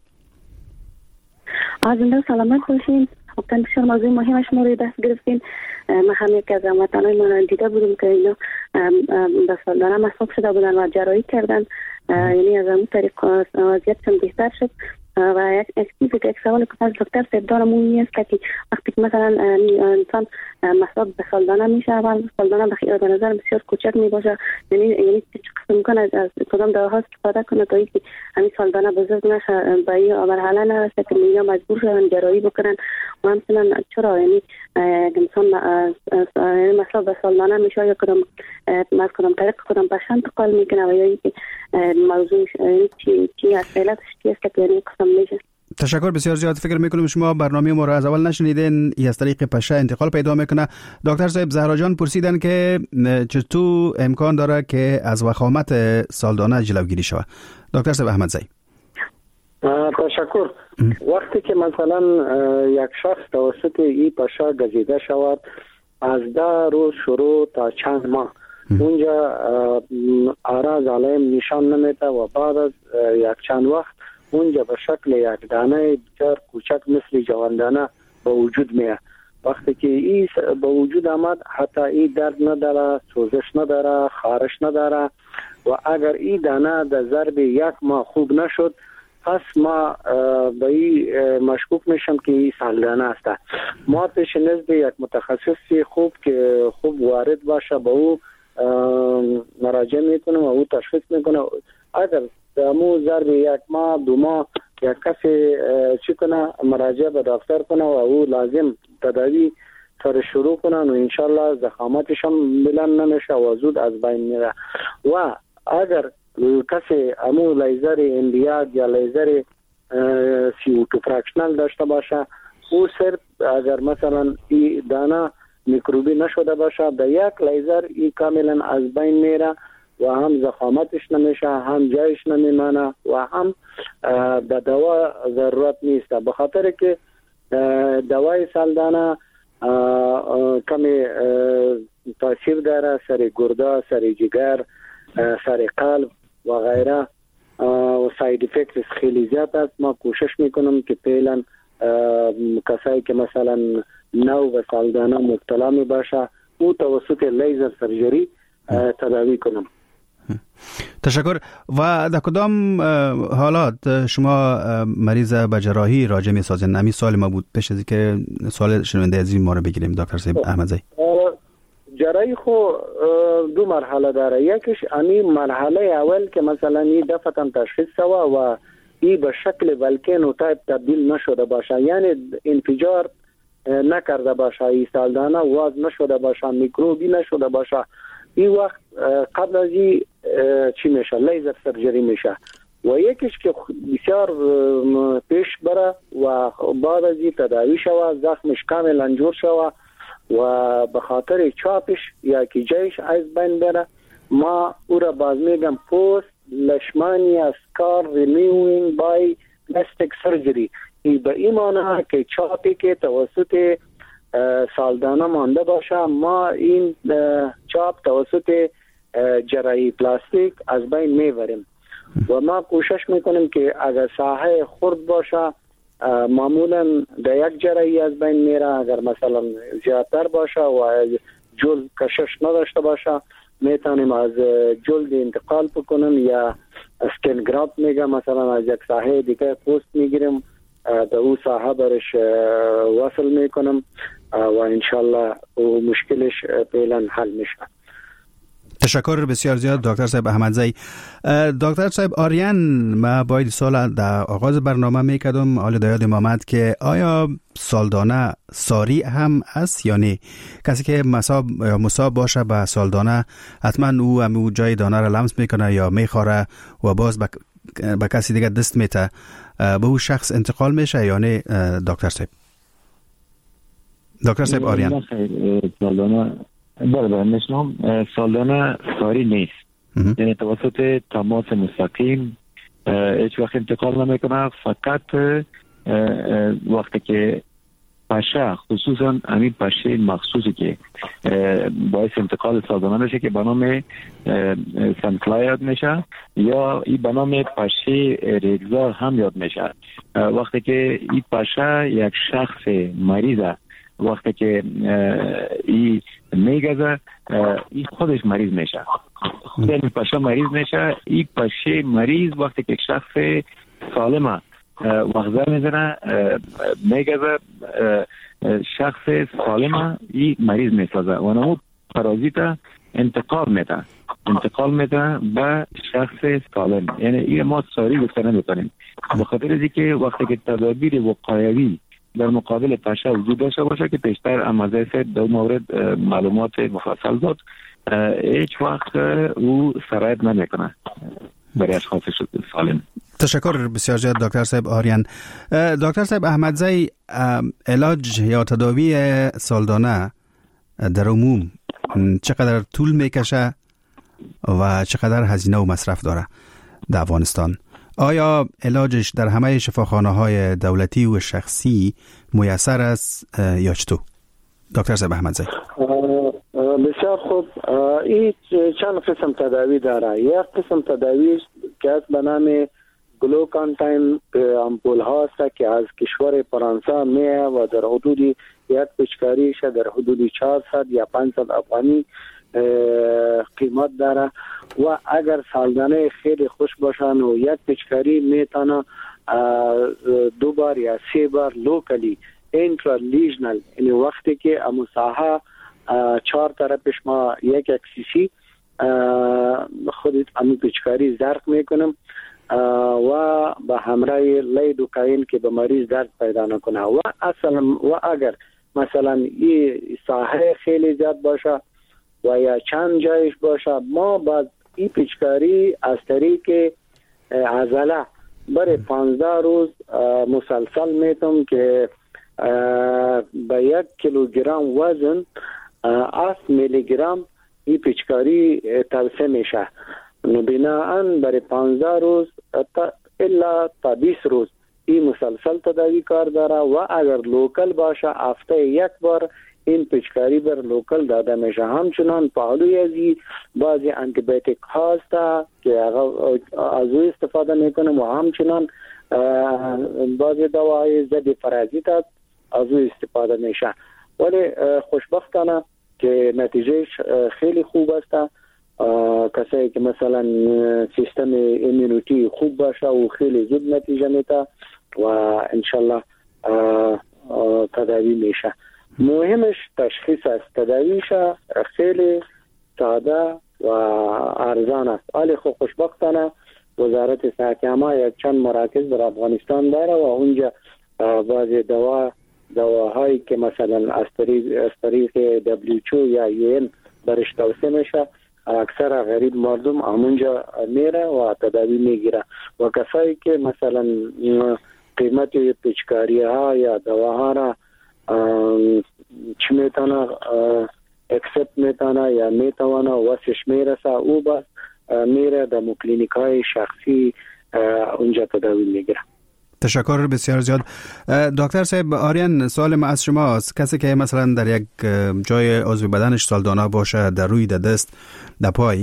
زنده سلامت باشین. واقعا بسیار موضوع مهمش ما رو دست گرفتین. من هم یک از هموطنان ما دیده بودم که اینا به سالانه مصاب شده بودن و جراحی کردن، یعنی از اون طریق وضعیتشون بهتر شد. و یک چیزی که یک سوال که از دکتر صاحب دارم اون این است که وقتی که مثلا انسان مصاب به سالانه میشه، اول سالانه بخیر به نظر بسیار کوچک می باشه، یعنی یعنی چه قسم میکنه از کدام دواها استفاده کنه تا اینکه همین سالانه بزرگ نشه، به این مرحله نرسه که میگه مجبور شدن جراحی بکنن. و همچنین چرا یعنی انسان یعنی مصاب به سالانه میشه یا کدام از کدام طریق کدام بشه انتقال میکنه و یا اینکه موضوع یعنی چی چی از علتش چیست که یعنی قسم میشه. تشکر بسیار زیاد. فکر میکنم شما برنامه ما رو از اول نشنیدین، از طریق پشه انتقال پیدا میکنه. دکتر صاحب، زهرا جان پرسیدن که چطور امکان داره که از وخامت سالدانه جلوگیری شود. دکتر صاحب احمدزی. تشکر. وقتی که مثلا یک شخص توسط این پشه گزیده شود، از ده روز شروع تا چند ماه اونجا آراز علائم نشان نمیده و بعد از یک چند وقت اونجا به شکل یک دانه بسیار کوچک مثل جواندانه به وجود میاد. وقتی که این به وجود آمد حتی این درد نداره، سوزش نداره، خارش نداره و اگر این دانه در ضرب یک ماه خوب نشد پس ما به این مشکوک میشم که این سالدانه است. ما پیش نزد یک متخصصی خوب که خوب وارد باشه به او مراجعه میکنم و او تشخیص میکنه. اگر دمو ضرب یک ماه دو ماه یک کسی چی کنه مراجعه به دکتر کنه و او لازم تداوی سر شروع کنن و انشالله زخامتش هم بلند نمیشه و زود از بین میره. و اگر کسی امو لیزر اندیاد یا لیزر سی او تو فرکشنل داشته باشه، او صرف اگر مثلا این دانه میکروبی نشده باشه در یک لیزر ای کاملا از بین میره و هم زخامتش نمیشه، هم جایش نمیمانه و هم به دوا ضرورت نیست. به خاطر که دوای سالدانه کمی تاثیر داره سر گرده، سر جگر، سر قلب و غیره و ساید افکتش خیلی زیاد است. ما کوشش میکنم که فعلا کسایی که مثلا نو به سالدانه مبتلا می باشه او توسط لیزر سرجری تداوی کنم. تشکر. و در کدام حالات شما مریض به جراحی راجع می سازین؟ نمی سوال ما بود پیش از که سوال شنونده عزیز ما رو بگیریم. دکتر صاحب احمدزی، جراحی خو دو مرحله داره. یکیش امی مرحله اول که مثلا این دفعه تشخیص سوا و ای به شکل ولکن تایپ تبدیل نشده باشه، یعنی انفجار نکرده باشه، ای سالدانه واز نشده باشه، میکروبی نشده باشه، این وقت قبل از این چی میشه؟ لیزر سرجری میشه. و یکیش که بسیار پیش بره و بعد از این تداوی شوه، زخمش کاملا جور شوه و به خاطر چاپش یا که جایش از بین بره، ما او را باز میگم پوست لشمانی سکار ریموینگ بای پلاستیک سرجری. ای به این معنی که چاپی که توسط سالدانه مانده باشه ما این چاپ توسط جراحی پلاستیک از بین میبریم و ما کوشش میکنیم که اگر ساحه خرد باشه معمولا در یک جراحی از بین میره، اگر مثلا زیادتر باشه و جلد کشش نداشته باشه میتونیم از جلد انتقال بکنیم یا اسکن گرافت میگه، مثلا از یک ساحه دیگه پوست میگیریم در او ساحه برش وصل میکنم و انشالله او مشکلش فعلا حل میشه. تشکر بسیار زیاد دکتر صاحب احمدزی. دکتر صاحب آریان، ما باید سال در آغاز برنامه میکردم حال دایاد امامت که آیا سالدانه ساری هم است یا نه؟ کسی که مصاب یا مصاب باشه به سالدانه حتما او هم جای دانه را لمس میکنه یا میخوره و باز به کسی دیگه دست میته، به او شخص انتقال میشه یا نه دکتر صاحب؟ دکتر صاحب آریان. سالدانه بله بله مثلا سالدانه ساری نیست، یعنی توسط تماس مستقیم هیچ وقت انتقال نمیکنه. فقط وقتی که پشه، خصوصا همین پشه مخصوصی که باعث انتقال سازمان میشه که به نام سنفلای یاد میشه یا این به نام پشه ریگزار هم یاد میشه. وقتی که این پشه یک شخص مریضه، وقتی که این میگذه این خودش مریض میشه، خود این پشه مریض میشه. این پشه مریض وقتی که شخص سالمه وغزه میزنه میگذه، شخص سالمه این مریض میسازه و نمو پرازیت انتقال میده انتقال میده به شخص سالم. یعنی این ما ساری گفته نمیکنیم، به خاطر از که وقتی که تدابیر وقایوی در مقابل پشه وجود داشته باشه که پیشتر امازه سید در مورد معلومات مفصل داد، هیچ وقت او سرایت نمیکنه برای اشخاص سالم. تشکر بسیار زیاد دکتر صاحب آریان. دکتر صاحب احمدزی، علاج یا تداوی سالدانه در عموم چقدر طول میکشه و چقدر هزینه و مصرف داره در افغانستان؟ آیا علاجش در همه شفاخانه های دولتی و شخصی میسر است یا چطور؟ دکتر صاحب احمدزی. بسیار خوب. این چند قسم تداوی داره. یک قسم تداوی که از به نام گلوکانتاین امپول هاست که از کشور فرانسه میه و در حدود یک پیچکاریش در حدود چهارصد یا پانصد افغانی قیمت داره و اگر سالانه خیلی خوش باشن و یک پیچکاری میتونه دو بار یا سه بار لوکلی انترا لیژنال، یعنی وقتی که مساحه چهار طرفش ما یک یک سی سی خودت امی پیچکاری زرق میکنم و به همراه لیدوکاین که به مریض درد پیدا نکنه و اصلا و اگر مثلا این ساحه خیلی زیاد باشه و یا چند جایش باشه، ما بعد این پیچکاری از طریق عضله برای پانزده روز مسلسل میتونم که به یک کیلوگرم وزن هفت میلی گرم این پیچکاری توسعه میشه. بناهن برای پانزده روز تا الا تا بیست روز این مسلسل تداوی کار داره و اگر لوکل باشه هفته یک بار این پیچکاری بر لوکل داده میشه. همچنان پهلوی ازی بعضی انتی بیوتیک هاست که از او استفاده میکنم و همچنان بعضی دواهای ضد پرازیت هست از او استفاده میشه. ولی خوشبختانه که نتیجهش خیلی خوب است. کسایی که مثلا سیستم ایمونیتی خوب باشه و خیلی زود نتیجه میده و انشالله تداوی میشه. مهمش تشخیص است. تداویش خیلی ساده و ارزان است. ولی خب خوشبختانه وزارت صحت عامه یک چند مراکز در افغانستان داره و اونجا بعضی دوا دواهایی که مثلا از طریق از طریق دبلیو اچ او یا یو ان برش توصیه میشه اکثر غریب مردم همونجا میره و تداوی میگیره و کسایی که مثلا قیمت پیچکاری ها یا دواها را چی میتونه اکسپت میتونه یا میتونه واسش میرسه او بس میره در کلینیک های شخصی اونجا تداوی میگیره. تشکر بسیار زیاد. دکتر صاحب آریان، سوال ما از شماست. کسی که مثلا در یک جای عضو بدنش سالدانه باشه، در روی، در دست، در پای،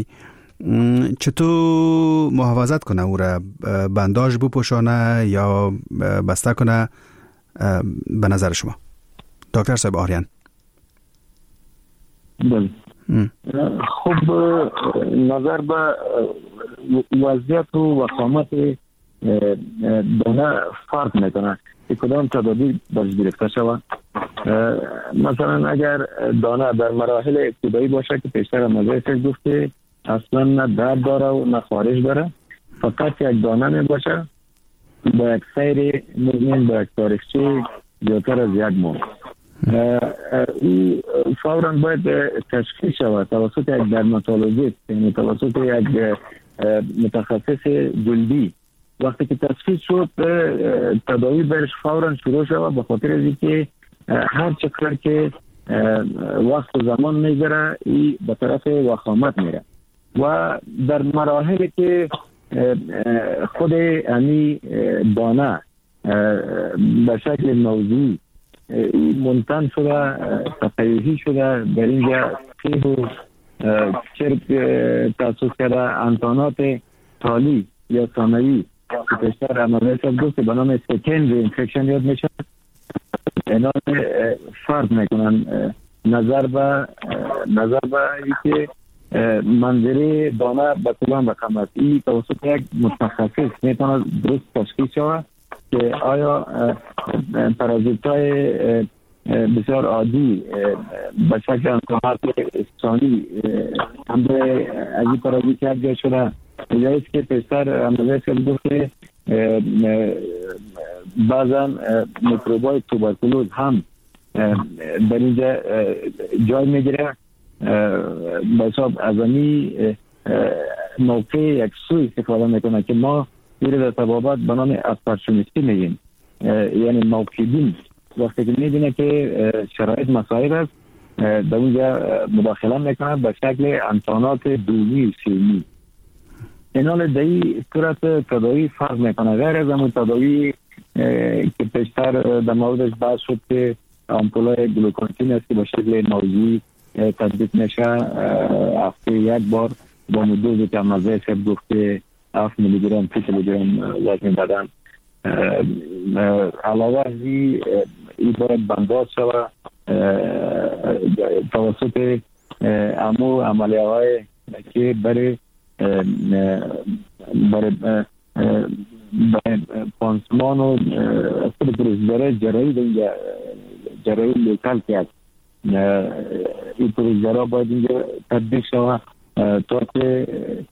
چطور محافظت کنه؟ او را بنداژ بپوشانه یا بسته کنه به نظر شما دکتر صاحب آریان؟ بله. خب نظر به وضعیت و وخامت دانه فرق میکنه که کدام تدابیر باید گرفته شود. مثلا اگر دانه در مراحل ابتدایی باشه که پیشتر مزایش گفته اصلا نه درد داره و نه خارش داره، فقط یک دانه می باشه با یک سیر مزمن با یک تاریخچه زیادتر از یک ماه، فوراً باید تشخیص شود توسط یک درماتولوژیست، یعنی توسط یک متخصص جلدی. وقتی که تشخیص شد تداوی برش فوراً شروع شود، به خاطر از اینکه هر چقدر که وقت و زمان میگذره این به طرف وخامت میره و در مراحلی که خود امی دانه به شکل موضوعی منتن شده، تفریحی شده، در اینجا سیب و چرک تاسیس کرده، انتانات تالی یا ثانوی که پیشتر عملیات گفت به نام سکندری انفکشن یاد میشه، اینا فرق میکنن نظر به نظر به اینکه منظره دانه به کدام رقم است. این توسط یک متخصص میتونه درست تشخیص شود که آیا پارازیت های بسیار عادی به شکل انتانات ثانی همه از این پارازیت یک جای شده یا است که پیشتر عملیات گفت که بعضا میکروبای توبرکولوز هم در اینجا جای میگیره. به حساب از امی موقع یک سوی استفاده میکنه که ما میره در طبابت به نام اپارچونیستی میگیم، یعنی موقعین وقتی که میبینه که شرایط مسائل است در اونجا مداخله میکنه به شکل انتانات دومی و سیومی. اینا در این صورت تداوی فرق میکنه، غیر از همون تداوی که پیشتر در موردش بحث شد که آمپولای گلوکانتین است که به شکل نوزی تطبیق میشه هفته یک بار با مدوزی که مزه سب گفته هفت میلی گرم سی کیلو گرم وزن بدن. علاوه از این باید بنداز شود توسط امو عملیه های که برای برای برای پانسمان و خود پروسیجر جراحی در جراحی لوکال کرد. این پروسیجر باید اینجا تطبیق شود تا که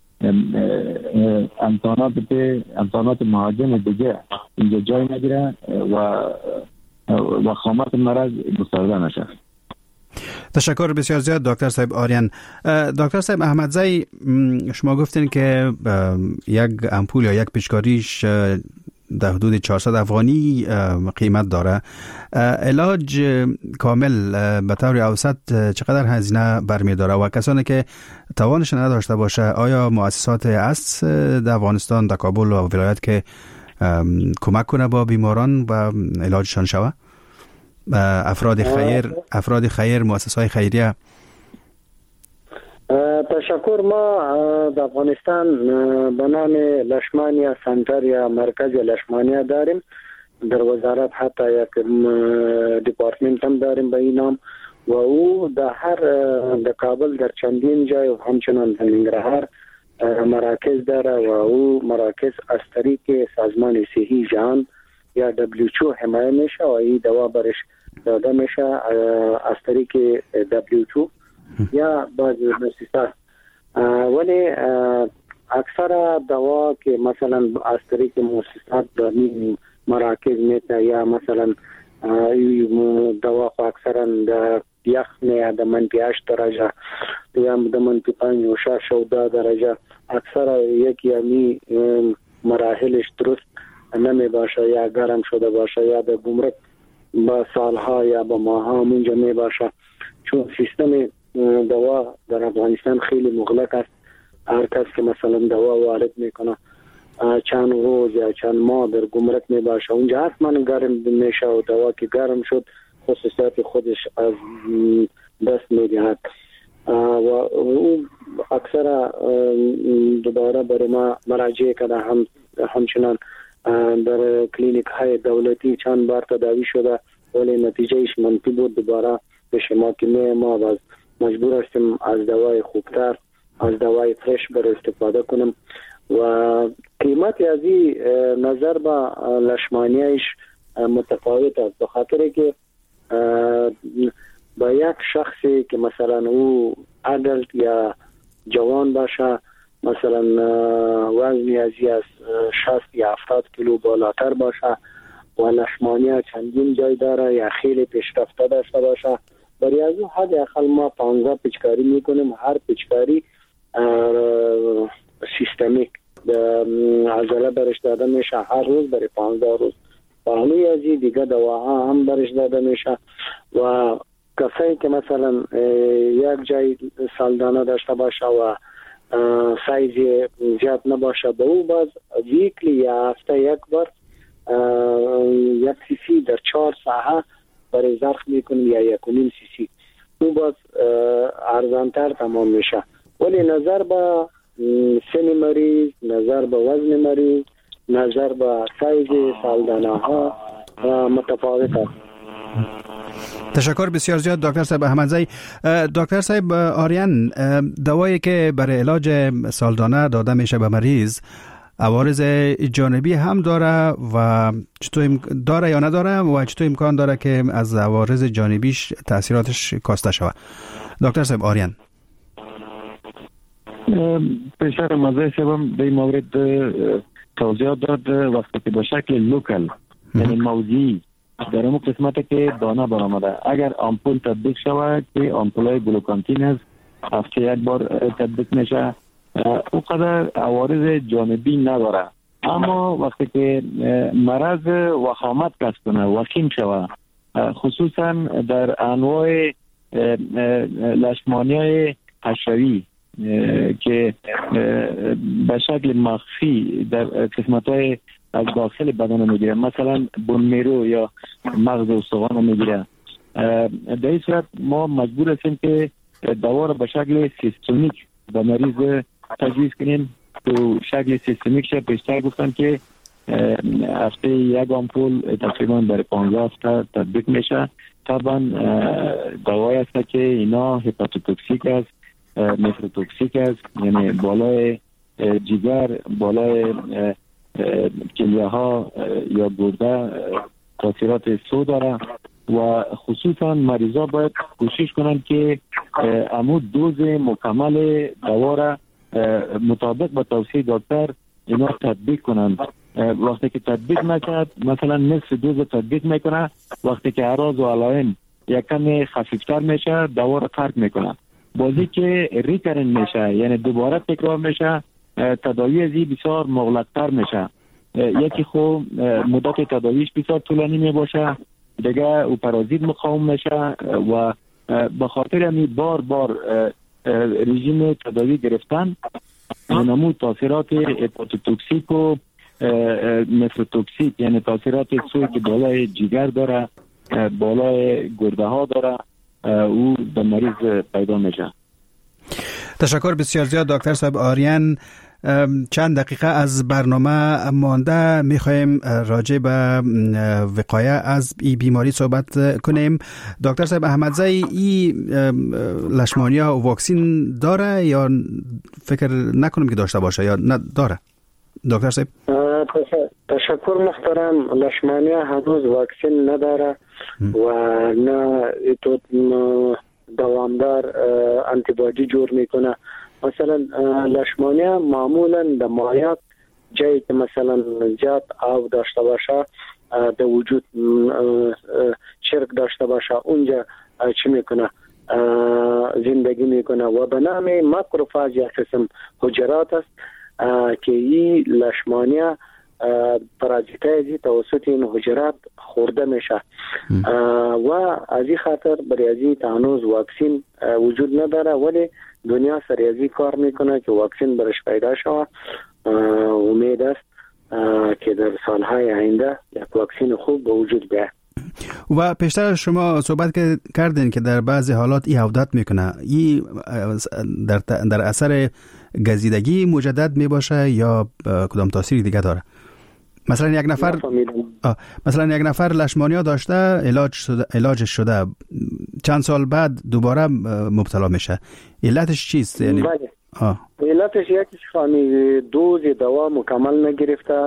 امتحانات امتحانات مهاجم دیگه اینجا جای نگیره و و خامات مرض گسترده نشه. تشکر بسیار زیاد دکتر صاحب آریان. دکتر صاحب احمدزی، شما گفتین که یک امپول یا یک پیچکاریش در حدود چهارصد افغانی قیمت داره. علاج کامل به طور اوسط چقدر هزینه برمی داره و کسانی که توانش نداشته باشه آیا مؤسسات هست در افغانستان، در کابل و ولایت که کمک کنه با بیماران و علاجشان شوه؟ افراد خیر افراد خیر مؤسسات خیریه. تشکر. ما در افغانستان به نام لشمانیا سنتر یا مرکز لشمانیا داریم، در وزارت حتی یک دیپارتمنت هم داریم به این نام و او در هر در کابل در چندین جای و همچنان در ننگرهار مراکز داره و او مراکز از طریق سازمان صحی جهان یا دبلیو اچ او حمایه میشه و این دوا برش داده میشه از طریق دبلیو اچ او یا بعضی مؤسسات. ولی اکثر دوا که مثلا از طریق مؤسسات در مراکز میته یا مثلا دوا اکثرا در یخ نه در منفی هشت درجه یا در منفی پنج و شش و ده درجه اکثر یک یعنی مراحلش درست نمی باشه یا گرم شده باشه یا در گمرک با سالها یا با ماها منجا می باشه، چون سیستم دوا در افغانستان خیلی مغلق است. هر کس که مثلا دوا وارد میکنه چند روز یا چند ماه در گمرک می باشه، اونجا حتما گرم میشه و دوا که گرم شد خصوصیات خودش از دست میدهد و او اکثر دوباره برای ما مراجعه کرده. هم همچنان در کلینیک های دولتی چند بار تداوی شده ولی نتیجهش منفی بود. دوباره به شما که ما باز مجبور هستیم از دوای خوبتر از دوای فرش بر استفاده کنیم و قیمت از این نظر به لشمانیایش متفاوت است، به خاطر که با یک شخصی که مثلا او ادلت یا جوان باشه مثلا وزنی از شصت یا هفتاد کیلو بالاتر باشه و لشمانیا چندین جای داره یا خیلی پیشرفته داشته باشه، برای از اون حد اقل ما پانزده پیچکاری میکنیم. هر پیچکاری سیستمیک عضله برش داده میشه هر روز برای پانزده روز. پهلوی از این دیگه دواها هم برش داده میشه و کسایی که مثلا یک جای سالدانه داشته باشه و سایز زیاد نباشه به او باز ویکلی یا هفته یک بار یک سی سی در چهار ساعت برای زرخ میکنیم یا یک و نیم سی سی. او باز ارزانتر تمام میشه. ولی نظر به سن مریض، نظر به وزن مریض، نظر به سایز سالدانه ها متفاوت است. تشکر بسیار زیاد دکتر صاحب احمدزی. دکتر صاحب آریان، دوایی که برای علاج سالدانه داده میشه به مریض عوارض جانبی هم داره و چطور داره یا نداره و چطور امکان داره که از عوارض جانبیش تاثیراتش کاسته شود؟ دکتر صاحب آریان. پیشتر مزای سبم به این مورد توضیح داد وقتی که به شکل لوکل یعنی موضعی در اون قسمت که دانه برآمده اگر آمپول تطبیق شود که آمپولای گلوکانتین است هفته یک بار تطبیق میشه او قدر عوارض جانبی نداره. اما وقتی که مرض وخامت کسب کنه وخیم شود خصوصا در انواع لشمانیای حشوی که به شکل مخفی در قسمت‌های از داخل بدن میگیره مثلا بون میرو یا مغز استخوان میگیره، در این صورت ما مجبور هستیم که دوا را به شکل سیستمیک به مریض تجویز کنیم. تو شکل سیستمیک شه پیشتر گفتن که هفته یک آمپول تقریبا در پانزده هفته تطبیق میشه. طبعا دوای است که اینا هپاتوتوکسیک است، نفروتوکسیک است، یعنی بالای جگر، بالای کلیه ها یا گرده تاثیرات سو داره و خصوصا مریضا باید کوشش کنن که عمود دوز مکمل دوا را مطابق با توصیه دکتر اینا تطبیق کنن. وقتی که تطبیق نکرد مثلا نصف دوز تطبیق میکنه، وقتی که اعراض و علائم یک کمی خفیفتر میشه دوا را ترک میکنه. بازی که ریکرن میشه یعنی دوباره تکرار میشه تداوی ازی بسیار مغلقتر میشه. یکی خوب مدت تداویش بسیار طولانی میباشه، دیگه او پرازیت مقاوم میشه و به خاطر همی بار بار رژیم تداوی گرفتن نمو تاثیرات هپاتوتوکسیک و نفروتوکسیک یعنی تاثیرات سوی که بالای جگر داره، بالای گرده ها داره او به مریض پیدا میشه. تشکر بسیار زیاد دکتر صاحب آریان. چند دقیقه از برنامه مانده میخوایم راجع به وقایه از این بیماری صحبت کنیم. دکتر صاحب احمدزی، این لشمانیا واکسین داره یا فکر نکنیم که داشته باشه یا نه داره؟ دکتر صاحب تشکر محترم. لشمانیا هنوز واکسین نداره و نه تو دوامدار انتیبادی جور میکنه. مثلا لشمانیا معمولا در مایات جایی که مثلا زیاد آب داشته باشه در وجود چرک داشته باشه اونجا چی میکنه زندگی میکنه و به نام ماکروفاج یا قسم حجرات است که این لشمانیا پرازیتایزی توسط این حجرات خورده میشه و از این خاطر برای از این هنوز واکسین وجود نداره، ولی دنیا سر از این کار میکنه که واکسین برش پیدا شود. امید است که در سالهای آینده یک واکسین خوب به وجود بیاید. و پیشتر شما صحبت کردین که در بعضی حالات این عودت میکنه، این در, در اثر گزیدگی مجدد میباشه یا کدام تاثیر دیگه داره؟ مثلا یک نفر مثلا یک نفر لشمانیا داشته علاج شده علاجش شده چند سال بعد دوباره مبتلا میشه، علتش چیست؟ یعنی بله. علتش یکیش خامی دوز دوا مکمل نگرفته،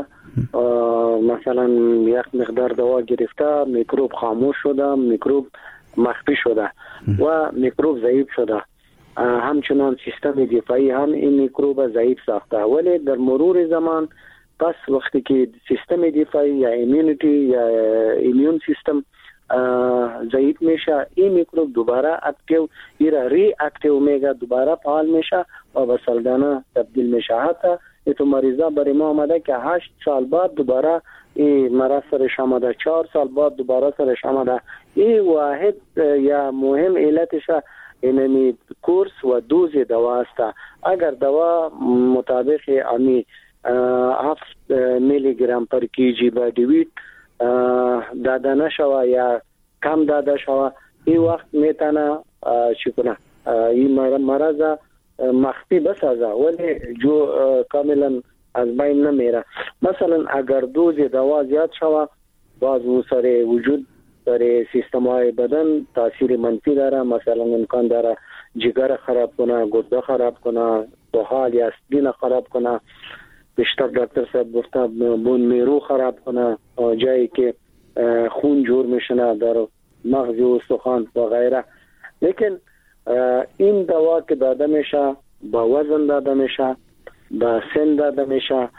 مثلا یک مقدار دوا گرفته میکروب خاموش شده، میکروب مخفی شده و میکروب ضعیف شده. همچنان سیستم دفاعی هم این میکروب ضعیف ساخته، ولی در مرور زمان پس وقتی که سیستم دفاعی یا ایمونیتی یا ایمیون سیستم ضعیف میشه این میکروب دوباره اکتیو ایرا ری اکتیو میگه دوباره فعال میشه و به سالدانه تبدیل میشه. حتی ایتو مریضا برای ما آمده که هشت سال بعد دوباره این مرض سرش آمده، چهار سال بعد دوباره سرش آمده. این واحد یا مهم علتش اینمی کورس و دوز دوا است. اگر دوا مطابق امی هفت میلی گرم پر کیجی با دیوید داده نشوه یا کم داده شوه، این وقت میتونه چی کنه این مرض مخفی بسازه ولی جو کاملا از بین نمیره. مثلا اگر دوز دوا زیاد شوه باز او سر وجود سر سیستم های بدن تاثیر منفی داره. مثلا امکان داره جگر خراب کنه، گرده خراب کنه، بحال یا اسپین خراب کنه، بیشتر دکتر صاحب گفته بون میرو خراب کنه، جایی که خون جور میشنه در مغز و استخوان و غیره. لیکن این دوا که داده میشه با وزن داده میشه، با سن داده میشه،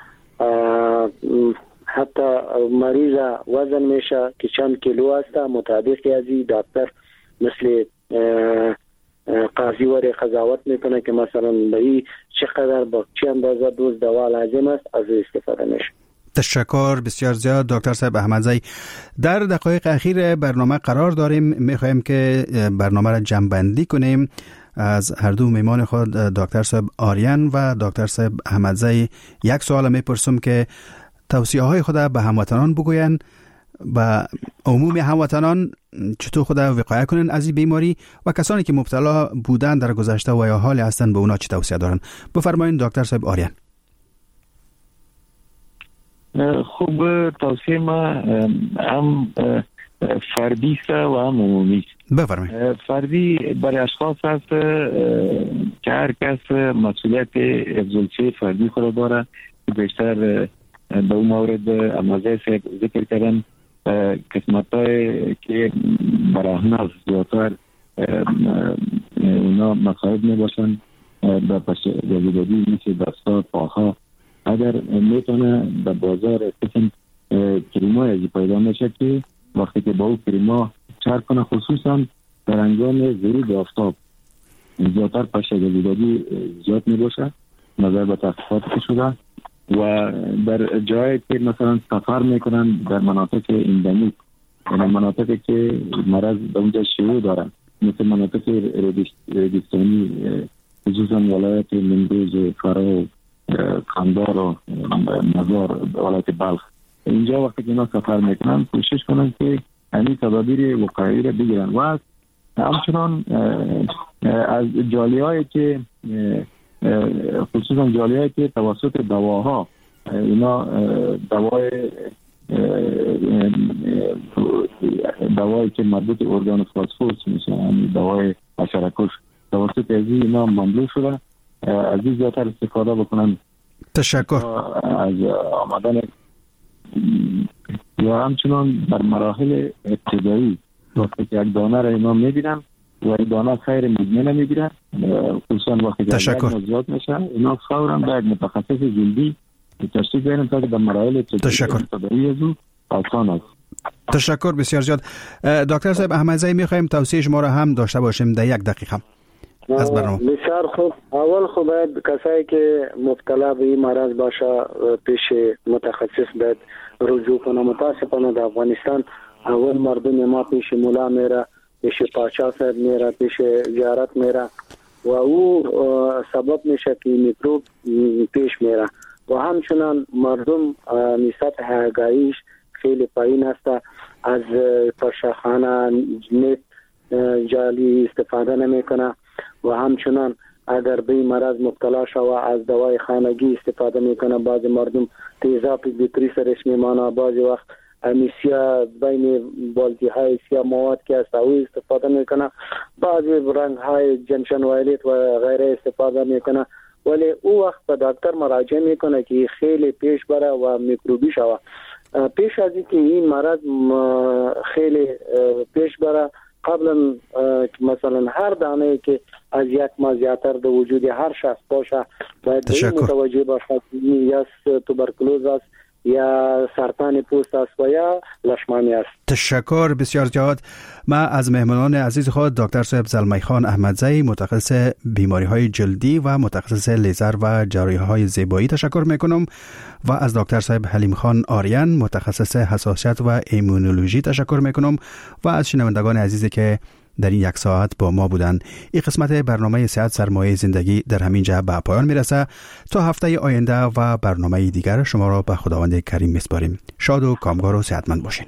حتی مریض وزن میشه که چند کیلو است مطابق ازی دکتر مثل قاضی وری قضاوت میکنه که مثلا به این چقدر با چه اندازه دوز دوا لازم است از استفاده میشه. تشکر بسیار زیاد دکتر صاحب احمدزی. در دقایق اخیر برنامه قرار داریم، میخوایم که برنامه را جمع‌بندی کنیم. از هر دو میمان خود دکتر صاحب آریان و دکتر صاحب احمدزی یک سوال میپرسم که توصیه های خود به هموطنان بگوین، به عموم هموطنان چطور خود وقایه کنن از این بیماری و کسانی که مبتلا بودن در گذشته و یا حال هستن به اونا چه توصیه دارن. بفرمایید دکتر صاحب آریان. خوب، توصیه ما هم فردی است و هم عمومی است. بفرمایید. فردی برای اشخاص است که هر کس مسئولیت افزایش فردی خود داره که بیشتر به اون مورد امازه ذکر کردن قسمت های که براهناز زیادتر اونا مصائب می باشن به پشتگاهی مثل دستا پاها. اگر میتونه به بازار قسم کریمای ازی پیدا میشه که وقتی که با او کریما چرک کنه، خصوصا در انجام ورود آفتاب زیادتر پشتگاهی زیاد می باشه نظر به تحقیقات که شده و در جایی که مثلا سفر میکنن در مناطق اندمیک، یعنی مناطقی که مرض به اونجا شیوع دارن مثل مناطق ردیستانی خصوصا ولایت نیمروز، فرا، قندار و مزار، ولایت بلخ، اینجا وقتی که اینا سفر میکنن کوشش کنن که همین تدابیر وقایعی را بگیرن و همچنان از جالی هایی که خصوصا جالی هایی که توسط دواها اینا دوای دوایی که مربوط ارگان فاسفورس میشه، یعنی دوای حشره‌کش توسط ازی اینا ممنوع شده، از این زیادتر استفاده بکنن. تشکر. از آمدن یا همچنان در مراحل ابتدایی وقتی که یک دانه را اینا میبینن و این دانه خیر مزمن میگیرن، خصوصا وقتی که زیاد میشه اینا فوراً باید متخصص جلدی تشخیص بدن تا که در مراحل ابتدایی از او آسان است. تشکر بسیار زیاد. دکتر صاحب احمدزی میخوایم توصیه شما را هم داشته باشیم در یک دقیقه از برنامه. بسیار خوب. اول خوب باید کسایی که مبتلا به این مرض باشه پیش متخصص باید رجوع کنه. متاسفانه در افغانستان اول مردم ما پیش مولا میره، پیش پاچا صاحب میره، پیش زیارت میره و او سبب میشه که میکروب پیش میره و همچنان مردم نسبت آگاهیش خیلی پایین است. از فرشاخانه نت جالی استفاده نمیکنه و همچنان اگر به مرض مبتلا شوه از دوای خانگی استفاده میکنه. بعض مردم تیزابی بیتری سرش میمانه، بعضی وقت امیسیا بین بالتی های سیا مواد که است او استفاده میکنه، بعضی رنگ های جنشن وایلت و غیره استفاده میکنه، ولی او وقت به دکتر مراجعه میکنه که خیلی پیش بره و میکروبی شوه. پیش از اینکه این مرض خیلی پیش بره قبلا مثلا هر دانه که از یک ماه زیادتر در وجود هر شخص باشه باید متوجه باشه یا توبرکلوز است یا سرطان پوست است و یا لشمانی است. تشکر بسیار زیاد. ما از مهمانان عزیز خود دکتر صاحب زلمی خان احمدزی متخصص بیماری های جلدی و متخصص لیزر و جراحی های زیبایی تشکر میکنم و از دکتر صاحب حلیم خان آریان متخصص حساسیت و ایمونولوژی تشکر میکنم و از شنوندگان عزیزی که در این یک ساعت با ما بودن. این قسمت برنامه صحت سرمایه زندگی در همین جا به پایان میرسه. تا هفته آینده و برنامه دیگر شما را به خداوند کریم میسپاریم. شاد و کامگار و صحتمند باشین.